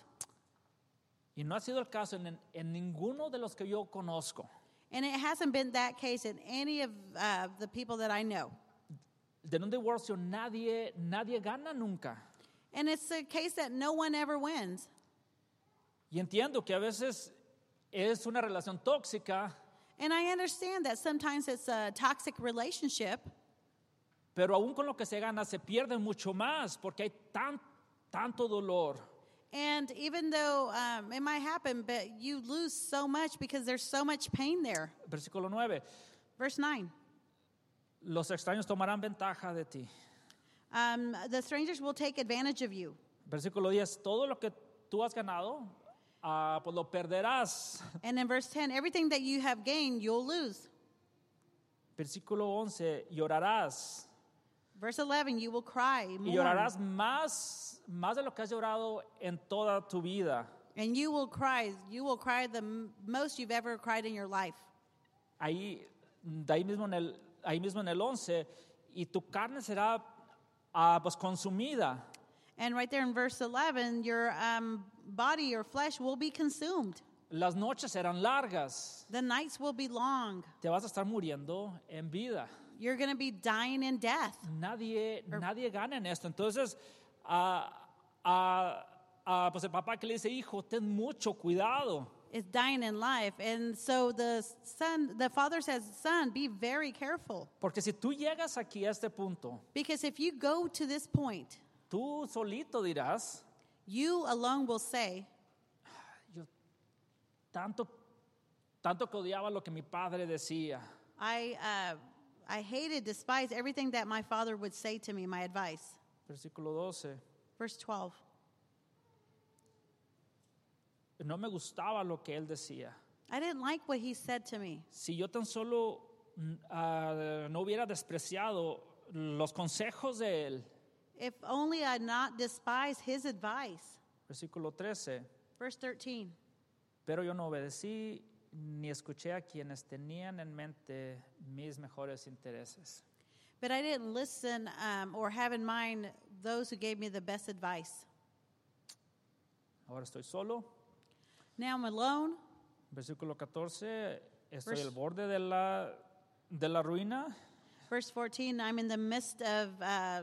Y no ha sido el caso en, en ninguno de los que yo conozco. And it hasn't been that case in any of uh, the people that I know. De un divorcio nadie, nadie gana nunca. And it's a case that no one ever wins. Y entiendo que a veces es una relación tóxica. And I understand that sometimes it's a toxic relationship. Pero aún con lo que se gana se pierde mucho más porque hay tan, tanto dolor. And even though um, it might happen, but you lose so much because there's so much pain there. Versículo nueve. Verse nine. Los extraños tomarán ventaja de ti. Um, the strangers will take advantage of you. Versículo diez. Todo lo que tú has ganado, uh, pues lo perderás. And in verse ten, everything that you have gained, you'll lose. Versículo once. Llorarás. Verse eleven, you will cry, Y mourn, llorarás más, más de lo que has llorado en toda tu vida. and you will cry. You will cry the m- most you've ever cried in your life. Ahí, de ahí mismo en el, ahí mismo en el once. Y tu carne será uh, pues consumida. And right there in verse eleven, your um, body, your flesh will be consumed. Las noches serán largas. The nights will be long. Te vas a estar muriendo en vida. You're going to be dying in death. Nadie, nadie gana en esto. Entonces, uh, uh, uh, pues el papá que le dice, hijo, ten mucho cuidado. It's dying in life. And so the son, the father says, son, be very careful. Porque si tú llegas aquí a este punto, Because if you go to this point, tú solito dirás, you alone will say, yo tanto, tanto que odiaba lo que mi padre decía. I, uh, I hated, despised everything that my father would say to me, my advice. Versículo doce. Verse twelve. No me gustaba lo que él decía. I didn't like what he said to me. Si yo tan solo uh, no hubiera despreciado los consejos de él. If only I not despise his advice. Versículo trece. Verse thirteen. Pero yo no obedecí ni escuché a quienes tenían en mente mis mejores intereses. But I didn't listen um, or have in mind those who gave me the best advice. Ahora estoy solo. Now I'm alone. Versículo catorce. Estoy Vers- al borde de la, de la ruina. Verse fourteen, I'm in the midst of uh,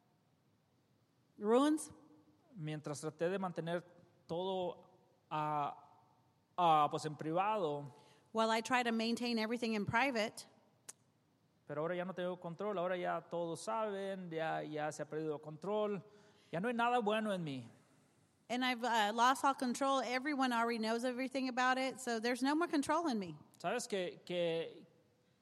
ruins. Mientras traté de mantener todo a, a, pues en privado. While I try to maintain everything in private. Pero ahora ya no tengo control. Ahora ya todos saben. Ya, ya se ha perdido control. Ya no hay nada bueno en mí. And I've uh, lost all control. Everyone already knows everything about it, so there's no more control in me. Sabes que, que,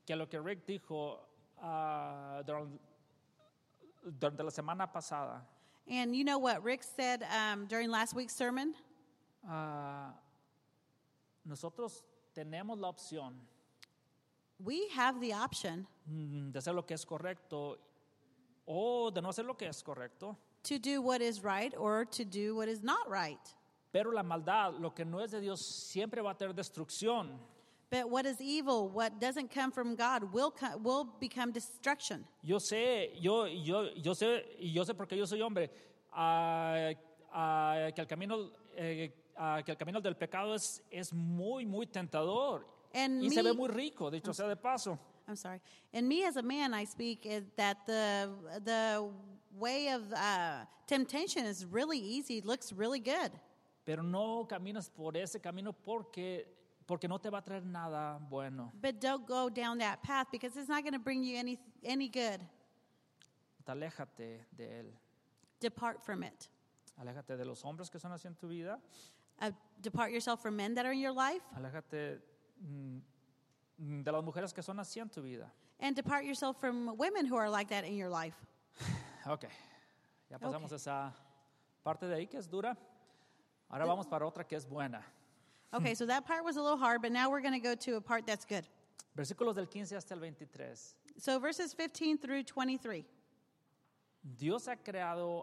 que lo que Rick dijo ah, durante, durante la semana pasada. And you know what Rick said um, during last week's sermon? Ah, nosotros tenemos la opción We have the option mm, de hacer lo que es correcto o de no hacer lo que es correcto. to do what is right or to do what is not right. Pero la maldad, lo que no es de Dios, siempre va a tener destrucción. But what is evil, what doesn't come from God, will co- will become destruction. Yo sé, yo, yo, yo sé, y yo sé porque yo soy hombre, ah, ah, que el camino, eh, ah, que el camino del pecado es, es muy, muy tentador And y me- se ve muy rico, dicho sea de paso. I'm sorry. And me as a man, I speak is that the the way of uh, temptation is really easy, looks really good. Pero no caminas por ese camino porque, porque no te va a traer nada bueno. But don't go down that path because it's not going to bring you any any good. Aléjate de él. Depart from it. Aléjate de los hombres que son así en tu vida. Uh, depart yourself from men that are in your life, Aléjate mm, de las mujeres que son así en tu vida. and depart yourself from women who are like that in your life. Ok, ya pasamos Okay. esa parte de ahí que es dura. Ahora vamos para otra que es buena. Okay, so that part was a little hard, but now we're going to go to a part that's good. Versículos del quince hasta el veintitrés. So verses fifteen through twenty-three. Dios ha creado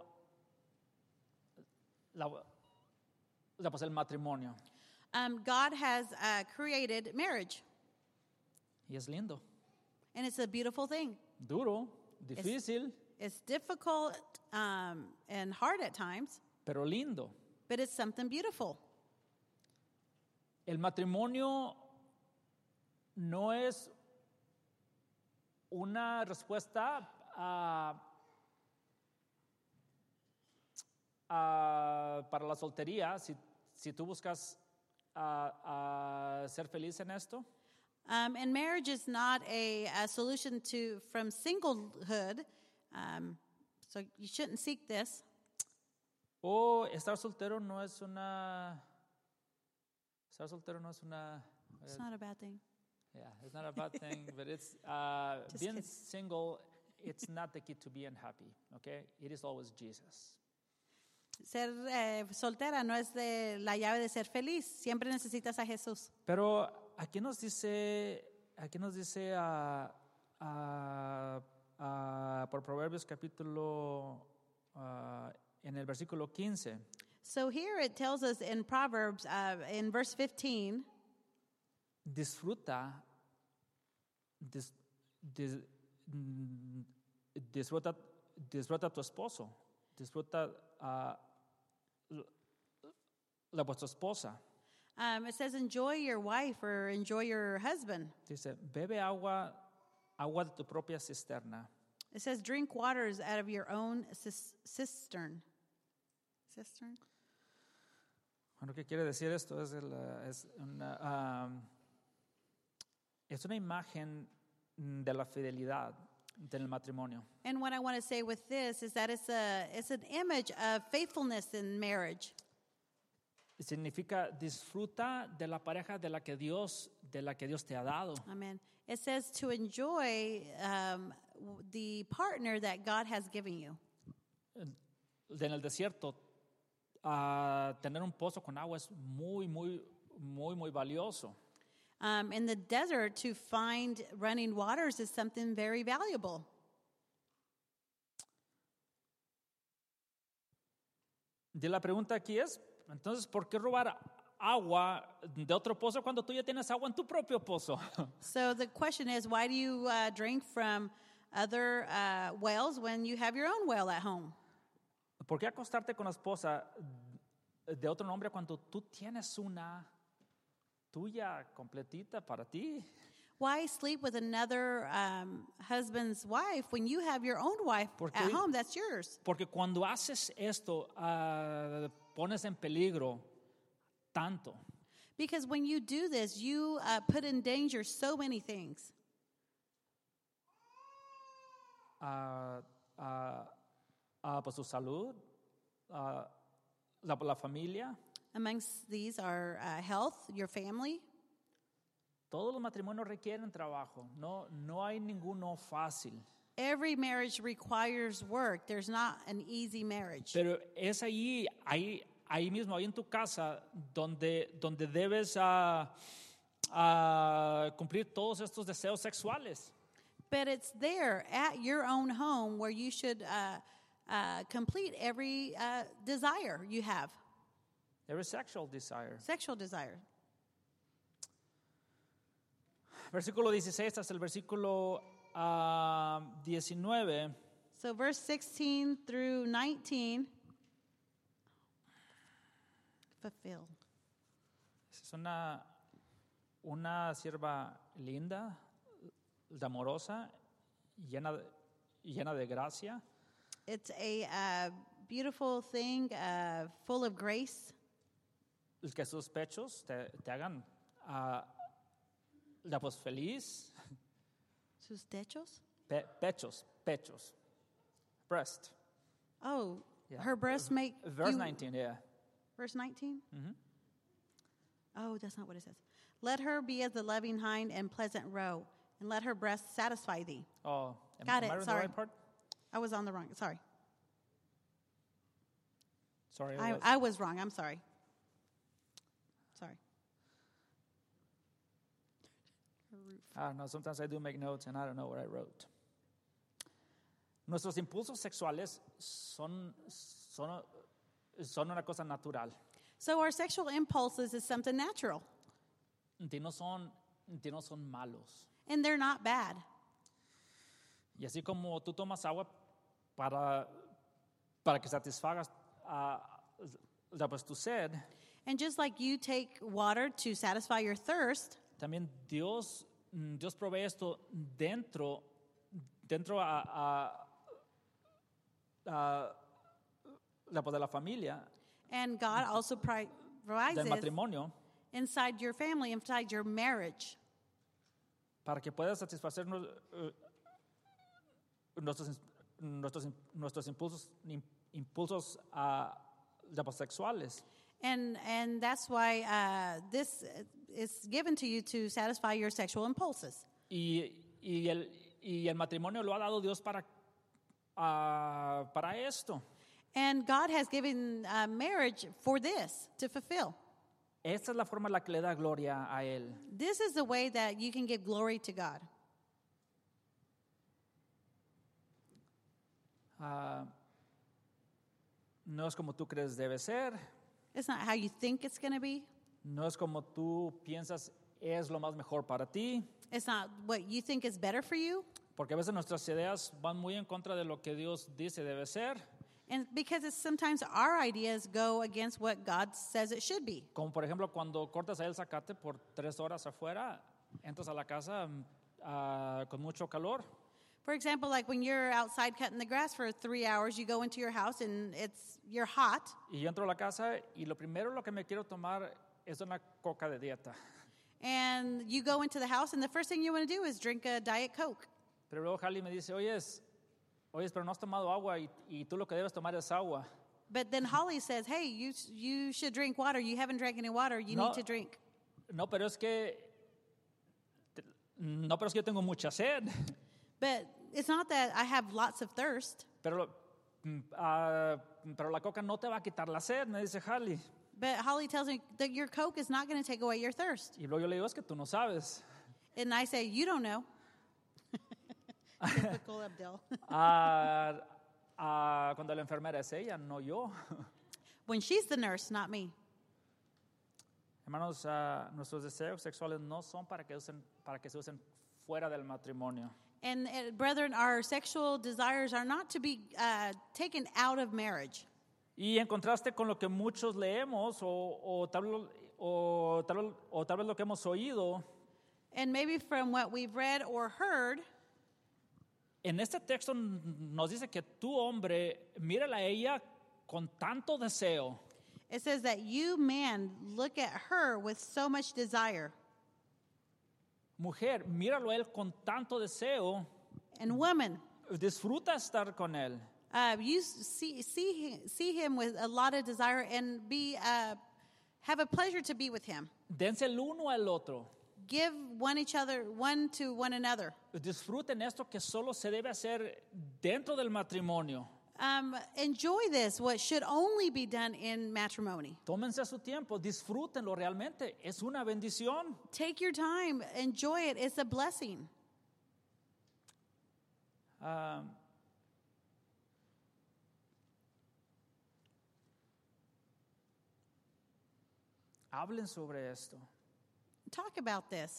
la, la, pues el matrimonio Um, God has uh, created marriage, y es lindo, and it's a beautiful thing. duro, difícil, It's difficult um, and hard at times, pero lindo. but it's something beautiful. El matrimonio no es una respuesta a, a- para la soltería. Si, si tú buscas a, a ser feliz en esto, Um, and marriage is not a, a solution to from singlehood, um, so you shouldn't seek this. o estar soltero no es una. Estar soltero no es una. It's not a bad thing. Yeah, it's not a bad thing, but it's uh, Just being kidding. single. It's not the key to being happy. Okay, it is always Jesus. Ser eh, soltera no es de la llave de ser feliz. Siempre necesitas a Jesús. Pero aquí nos dice, aquí nos dice a, a- a- por Proverbios capítulo ah, en el versículo quince. So here it tells us in Proverbs, uh, in verse fifteen, Disfruta, dis- dis- mm, disfruta, disfruta a tu esposo, disfruta a la vuestra esposa. um, it says, enjoy your wife or enjoy your husband. Dice, bebe agua, agua de tu propia cisterna. It says, drink waters out of your own cis- cistern. Cistern? Bueno, ¿qué quiere decir esto? Es, el, uh, es, una, um, es una imagen de la fidelidad del matrimonio. And what I want to say with this is that it's a it's an image of faithfulness in marriage. Significa disfruta de la pareja de la que Dios, de la que Dios te ha dado. Amen. It says to enjoy um, w- the partner that God has given you. En el desierto, uh, tener un pozo con agua es muy, muy, muy, muy valioso. Um, in the desert, to find running waters is something very valuable. Y la pregunta aquí es, entonces, ¿por qué robar agua de otro pozo cuando tú ya tienes agua en tu propio pozo? So the question is, why do you uh, drink from other uh, wells when you have your own well at home? ¿Por qué acostarte con la esposa de otro hombre cuando tú tienes una tuya completita para ti? Why sleep with another um, husband's wife when you have your own wife Porque- at home that's yours? Porque cuando haces esto, ah, pones en peligro tanto. Because when you do this, you uh, put in danger so many things. a, a, a, pues, su salud, a, la, la familia, Amongst these are uh, health, your family, Todos los matrimonios requieren trabajo. No, no hay ninguno fácil. Every marriage requires work. There's not an easy marriage. Pero es ahí, ahí, ahí mismo, ahí en tu casa, donde, donde debes uh, uh, cumplir todos estos deseos sexuales. But it's there at your own home where you should uh, uh, complete every uh, desire you have, Every sexual desire. sexual desire. Versículo dieciséis hasta el versículo uh, diecinueve. So verse sixteen through nineteen, fulfill. Es una, una sierva linda, amorosa, llena de, llena de gracia. It's a uh, beautiful thing, uh, full of grace. Que sus pechos te, te hagan uh, la voz feliz. Sus techos? Pe, pechos, pechos. Breast. Oh, Yeah. her breasts make Verse you- nineteen, yeah. Verse nineteen? Mm-hmm. Oh, that's not what it says. Let her be as the loving hind and pleasant roe, and let her breasts satisfy thee. Oh, am, Got am it, I in sorry. the right part? I was on the wrong, sorry. Sorry, I I, was. I was wrong, I'm sorry. Sorry. I don't know, sometimes I do make notes and I don't know what I wrote. Nuestros impulsos sexuales son, son, son una cosa natural. So our sexual impulses is something natural, Y no son, y no son malos. and they're not bad. Y así como tú tomas agua para, para que satisfagas uh, pues, tu sed, And just like you take water to satisfy your thirst, también Dios, Dios provee esto dentro, dentro a, a, a la, pues, de la familia, and God also pri- provides del this matrimonio, inside your family, inside your marriage, para que puedas satisfacer nu- eh, nuestros, nuestros, nuestros impulsos, im- impulsos uh, sexuales. and and that's why uh, this is given to you to satisfy your sexual impulses. Y, y, el, y el matrimonio lo ha dado Dios para, uh, para esto. And God has given uh, marriage for this to fulfill. Esta es la forma en la que le da gloria a Él. This is the way that you can give glory to God. Uh, no es como tú crees debe ser, It's not how you think it's going to be. no es como tú piensas es lo más mejor para ti, It's not what you think is better for you. porque a veces nuestras ideas van muy en contra de lo que Dios dice debe ser, And because it's sometimes our ideas go against what God says it should be. como por ejemplo cuando cortas ahí el zacate por tres horas afuera, entras a la casa uh, con mucho calor. For example, like when you're outside cutting the grass for three hours, you go into your house and it's you're hot. Y yo entro a la casa y lo primero lo que me quiero tomar es una coca de dieta. And you go into the house and the first thing you want to do is drink a Diet Coke. Pero luego Jali me dice, oyes, oyes, pero no has tomado agua y, y tú lo que debes tomar es agua. But then Holly says, hey, you, you should drink water. You haven't drank any water. You No. need to drink. No, pero es que, no, pero es que yo tengo mucha sed. But it's not that I have lots of thirst. Pero, mm, ah, pero la coca no te va a quitar la sed, me dice Jali. But Holly tells me that your Coke is not going to take away your thirst. Y luego yo le digo, es que tú no sabes. And I say, you don't know. Typical Abdel. Ah, ah, cuando la enfermera es ella, no yo. When she's the nurse, not me. Hermanos, ah, nuestros deseos sexuales no son para que, usen, para que se usen fuera del matrimonio. And uh, brethren, our sexual desires are not to be uh, taken out of marriage. Y en contraste con lo que muchos leemos o, o, tal, o, tal, o tal vez lo que hemos oído, And maybe from what we've read or heard, en este texto nos dice que tú, hombre, mírala a ella con tanto deseo. it says that you, man, look at her with so much desire. Mujer, míralo a él con tanto deseo. And woman, Disfruta estar con él. uh, you see, see, hi- see him with a lot of desire and be, uh, have a pleasure to be with him. Dense el uno al otro. give one each other, one to one another. Disfruten esto que solo se debe hacer dentro del matrimonio. Um, enjoy this, what should only be done in matrimony. Tómense su tiempo, disfrútenlo realmente. Es una bendición. Take your time, enjoy it. It's a blessing. Ah, hablen sobre esto. Talk about this.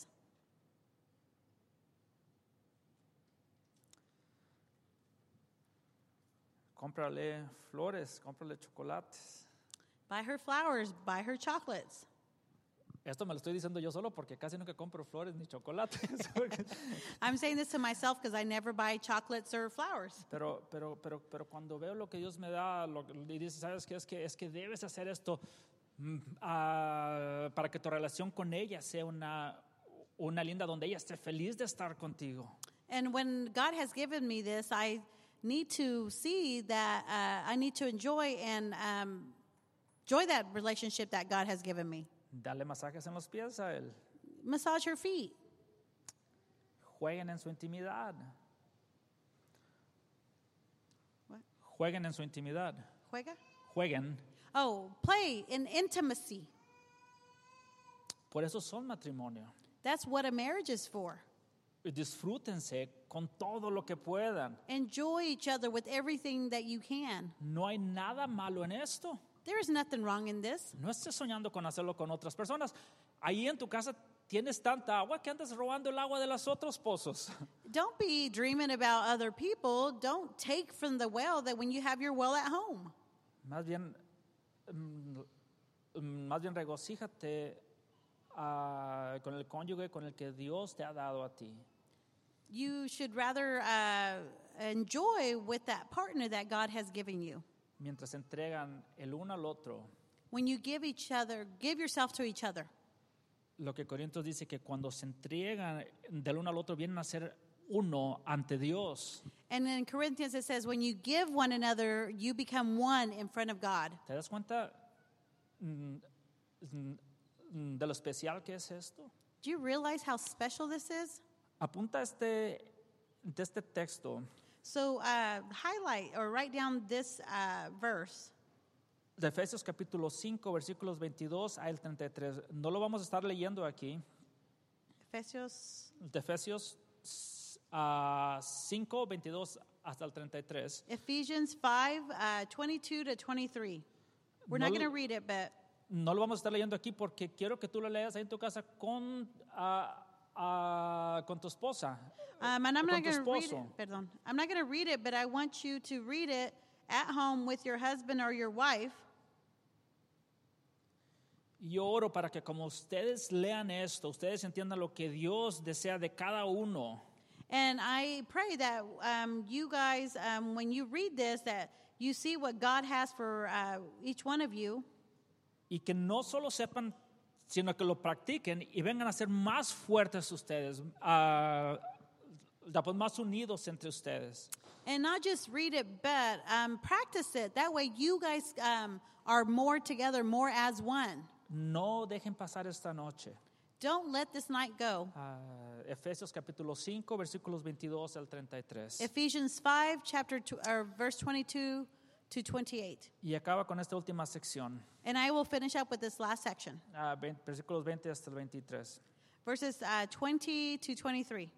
Cómprale flores, cómprale chocolates. Buy her flowers, buy her chocolates. Esto me lo estoy diciendo yo solo porque casi nunca compro flores ni chocolates. I'm saying this to myself because I never buy chocolates or flowers. pero, pero, pero, pero cuando veo lo que Dios me da, lo, y dice, ¿sabes qué? Es que, es que debes hacer esto mm, uh, para que tu relación con ella sea una, una linda, donde ella esté feliz de estar contigo. And when God has given me this, I need to see that uh, I need to enjoy and um, enjoy that relationship that God has given me. Dale masajes en los pies a él. Massage her feet. Jueguen en su intimidad. What? Jueguen en su intimidad. Juega? Jueguen. Oh, play in intimacy. Por eso son matrimonio. That's what a marriage is for. Disfrútense con todo lo que puedan. Enjoy each other with everything that you can. No hay nada malo en esto. There is nothing wrong in this. No estés soñando con hacerlo con otras personas. Ahí en tu casa tienes tanta agua que andas robando el agua de los otros pozos. Don't be dreaming about other people. Don't take from the well that when you have your well at home. Más bien, mm, mm, más bien regocíjate uh, con el cónyuge con el que Dios te ha dado a ti. You should rather uh, enjoy with that partner that God has given you. Mientras entregan el uno al otro. When you give each other, give yourself to each other. Lo que Corintios dice que cuando se entregan del uno al otro vienen a ser uno ante Dios. And in Corinthians it says, when you give one another, you become one in front of God. ¿Te das cuenta mm, mm, de lo especial que es esto? Do you realize how special this is? Apunta este, de este texto. So uh, highlight or write down this uh, verse. De Efesios capítulo cinco, versículos veintidós al treinta y tres. No lo vamos a estar leyendo aquí. Efesios. De Efesios uh, cinco, veintidós hasta el treinta y tres. Ephesians five, uh, twenty-two to twenty-three. We're No not lo- going to read it, but No lo vamos a estar leyendo aquí porque quiero que tú lo leas ahí en tu casa con, uh, uh, con tu esposa. um, and I'm con not tu going to read it. esposo. Perdón. I'm not going to read it, but I want you to read it at home with your husband or your wife. Y oro para que como ustedes lean esto, ustedes entiendan lo que Dios desea de cada uno. And I pray that um, you guys, um, when you read this, that you see what God has for uh, each one of you. Y que no solo sepan, sino que lo practiquen y vengan a ser más fuertes ustedes, uh, pues más unidos entre ustedes. And not just read it, but um, practice it. That way you guys um, are more together, more as one. No dejen pasar esta noche. Don't let this night go. Uh, Efesios capítulo cinco, versículos veintidós al treinta y tres. Ephesians five, chapter two, or verse twenty-two to twenty-eight. Y acaba con esta última sección, And I will finish up with this last section, uh, veinte, versículos veinte hasta el veintitrés. verses uh, twenty to twenty-three.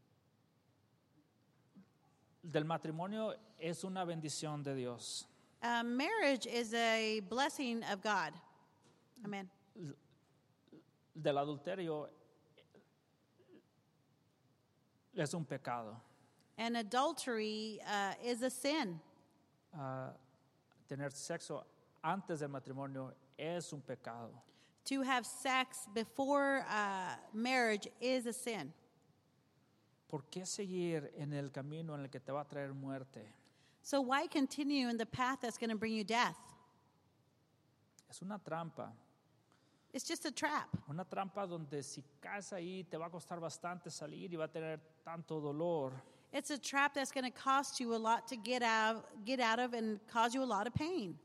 Del matrimonio es una bendición de Dios. Uh, marriage is a blessing of God. Amen. Del adulterio es un pecado. And adultery uh, is a sin. Uh, tener sexo antes del matrimonio es un pecado. To have sex before uh, marriage is a sin. ¿Por qué seguir en el camino en el que te va a traer muerte? So why continue in the path that's going to bring you death? Es una trampa. It's just a trap. Una trampa donde si caes ahí te va a costar bastante salir y va a tener tanto dolor. It's a trap that's going to cost you a lot to get out, get out of and cause you a lot of pain.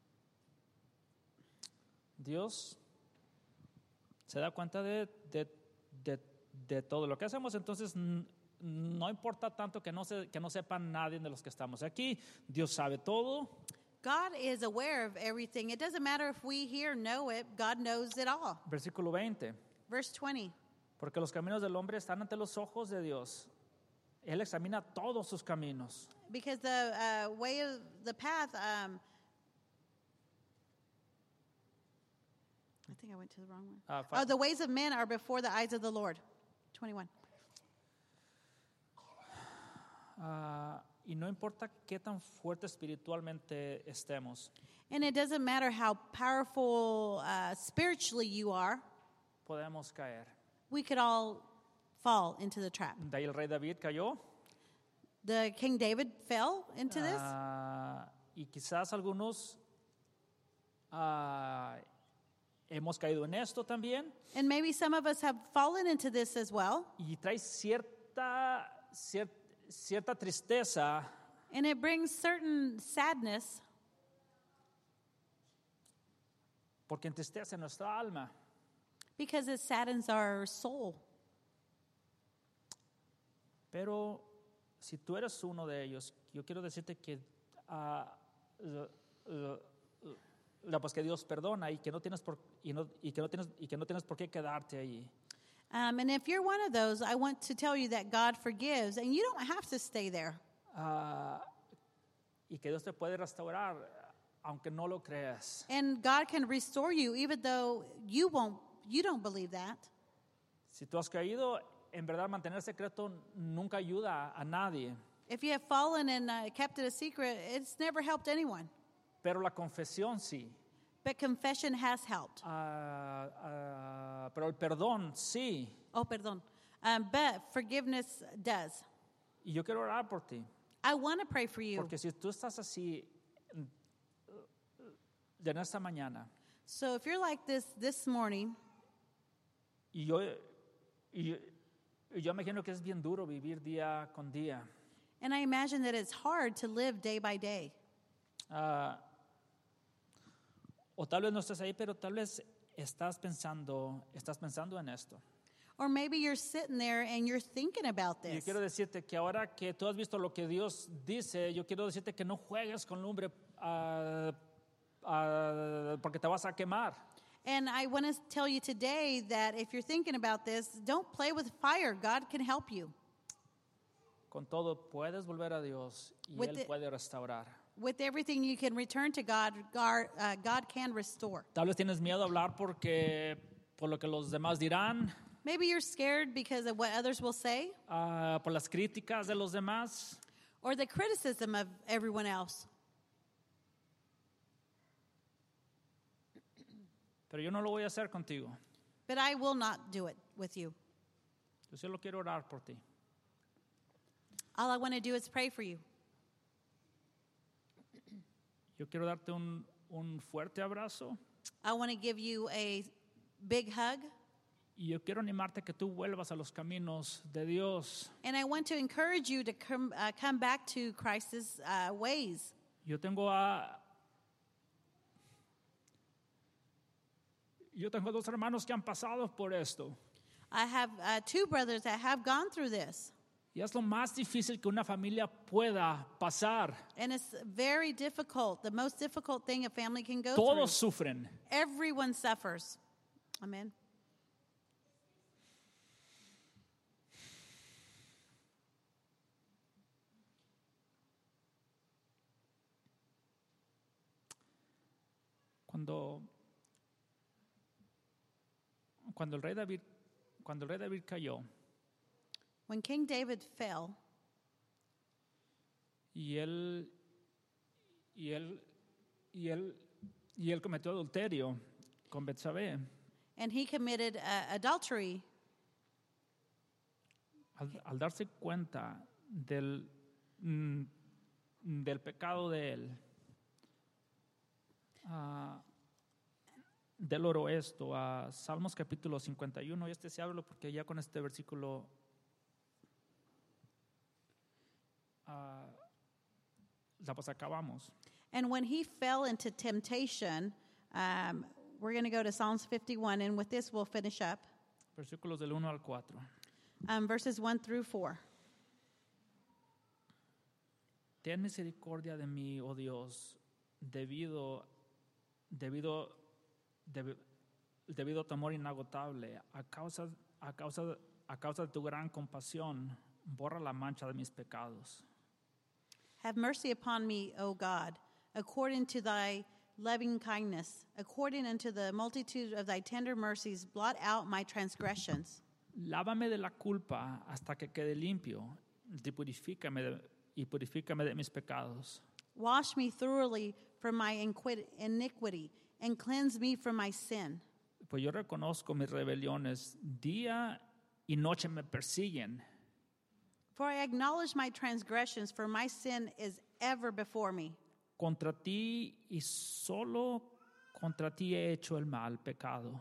Dios se da cuenta de, de de, de todo lo que hacemos. Entonces, n- no importa tanto que no, se, que no sepa nadie de los que estamos aquí. Dios sabe todo. God is aware of everything. It doesn't matter if we here know it, God knows it all. Versículo veinte. Verse twenty. Porque los caminos del hombre están ante los ojos de Dios. Él examina todos sus caminos. Because the uh, way of the path, um, I think I went to the wrong one. Ah, fa- Oh, the ways of men are before the eyes of the Lord. twenty-one. Ah, y no importa qué tan fuerte espiritualmente estemos, And it doesn't matter how powerful uh, spiritually you are, podemos caer. we could all fall into the trap. De ahí el rey David cayó. The King David fell into this. Ah, y quizás algunos ah, hemos caído en esto también. And maybe some of us have fallen into this as well. Y trae cierta, cier- cierta tristeza And it brings certain sadness porque entristece nuestra alma. because it saddens our soul. Pero si tú eres uno de ellos, yo quiero decirte que, ah, uh, uh, uh, la, pues que Dios perdona y que no tienes por, y no, y que no tienes y que no tienes por qué quedarte allí. Um, and if you're one of those, I want to tell you that God forgives, and you don't have to stay there. Ah, y que Dios te puede restaurar, aunque no lo creas. And God can restore you, even though you won't. You don't believe that. Si tú has caído, en verdad mantener secreto nunca ayuda a nadie. If you have fallen and uh, kept it a secret, it's never helped anyone. Pero la confesión sí. But confession has helped. Ah, ah, pero el perdón sí. Oh, perdón. Um, but forgiveness does. Y yo quiero orar por ti. I want to pray for you. Porque si tú estás así de en esta mañana, So if you're like this this morning, y yo, y yo, y yo me imagino que es bien duro vivir día con día. and I imagine that it's hard to live day by day. Ah, o tal vez no estés ahí, pero tal vez estás pensando, estás pensando en esto. Or maybe you're sitting there and you're thinking about Y yo this. quiero decirte que ahora que tú has visto lo que Dios dice, yo quiero decirte que no juegues con lumbre ah, ah, porque te vas a quemar. And I want to tell you today that if you're thinking about this, don't play with fire. God can help you. Con todo, puedes volver a Dios y With Él the- puede restaurar. With everything you can return to God, God, uh, God can restore. Tal vez tienes miedo a hablar porque por lo que los demás dirán, Maybe you're scared because of what others will say ah, por las críticas de los demás. or the criticism of everyone else. Pero yo no lo voy a hacer contigo. But I will not do it with you. Yo solo quiero orar por ti. All I want to do is pray for you. Yo quiero darte un, un fuerte abrazo I want to give you a big hug. y yo quiero animarte a que tú vuelvas a los caminos de Dios. And I want to encourage you to come, uh, come back to Christ's uh, ways. Yo tengo a yo tengo dos hermanos que han pasado por esto. I have uh, two brothers that have gone through this. Y es lo más difícil que una familia pueda pasar. And it's very difficult, the most difficult thing a family can go Todos through. sufren. Everyone suffers. Amen. Cuando cuando el rey David cuando el rey David cayó When King David fell, y él y él y él y él cometió adulterio con Betsabé, and he committed uh, adultery, al, al darse cuenta del mm, del pecado de él, ah, del oro esto a Salmos capítulo cincuenta y uno, y este se habla porque ya con este versículo ah, la pues acabamos. and when he fell into temptation, um, we're going to go to Psalms fifty-one, and with this we'll finish up. Versículos del uno al cuatro. Um, verses one through four. Ten misericordia de mí, oh Dios, debido, debido, debi- debido a tu amor inagotable, a causa, a causa, a causa de tu gran compasión, borra la mancha de mis pecados. Have mercy upon me, O God, according to thy loving kindness, according unto the multitude of thy tender mercies, blot out my transgressions. Lávame de la culpa hasta que quede limpio, y purifícame de, y purifícame de mis pecados. Wash me thoroughly from my inqui- iniquity, and cleanse me from my sin. Pues yo reconozco mis rebeliones, día y noche me persiguen. For I acknowledge my transgressions, for my sin is ever before me. Contra ti y solo contra ti he hecho el mal, pecado.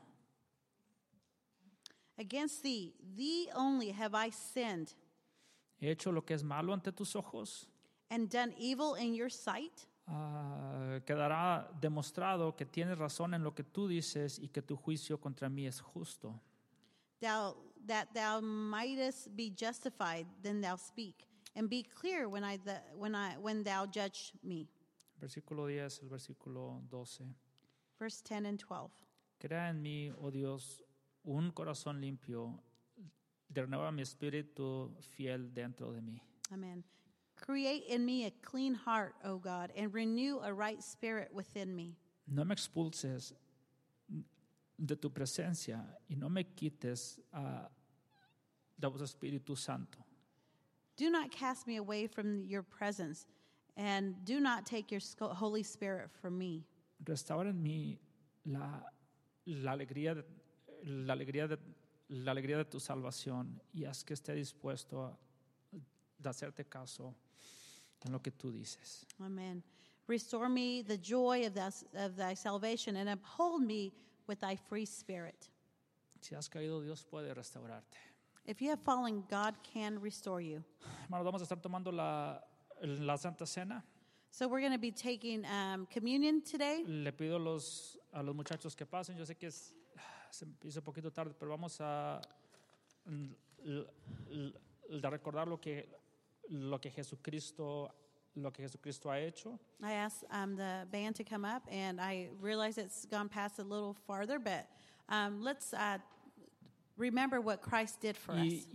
Against thee, thee only have I sinned, He hecho lo que es malo ante tus ojos. and done evil in your sight. Ah, quedará demostrado que tienes razón en lo que tú dices y que tu juicio contra mí es justo. Thou, that thou mightest be justified, then thou speak, and be clear when I, the, when I when thou judge me. Versículo diez, el versículo doce. Verse ten and twelve. Crea en mí, oh Dios, un corazón limpio. Renueva mi espíritu fiel dentro de mí. Amen. Create in me a clean heart, O God, and renew a right spirit within me. No me expulses de tu presencia y no me quites uh, de tu Espíritu Santo. Do not cast me away from your presence, and do not take your sco- Holy Spirit from me. Restaura en mí la, la alegría de, la alegría de, la alegría de tu salvación y haz que esté dispuesto a, a hacerte caso en lo que tú dices. Amen. Restore me the joy of, thy, of thy salvation, and uphold me with thy free spirit. Si has caído, Dios puede restaurarte. If you have fallen, God can restore you. Hermanos, vamos a estar tomando la, la Santa Cena. So we're going to be taking um, communion today. Le pido los, a los muchachos que pasen. Yo sé que es, se hizo un poquito tarde, pero vamos a, l- l- l- a recordar lo que, lo que Jesucristo, lo que Jesucristo ha hecho. I asked um, the band to come up, and I realize it's gone past a little farther, but um, let's uh, remember what Christ did for Y, us.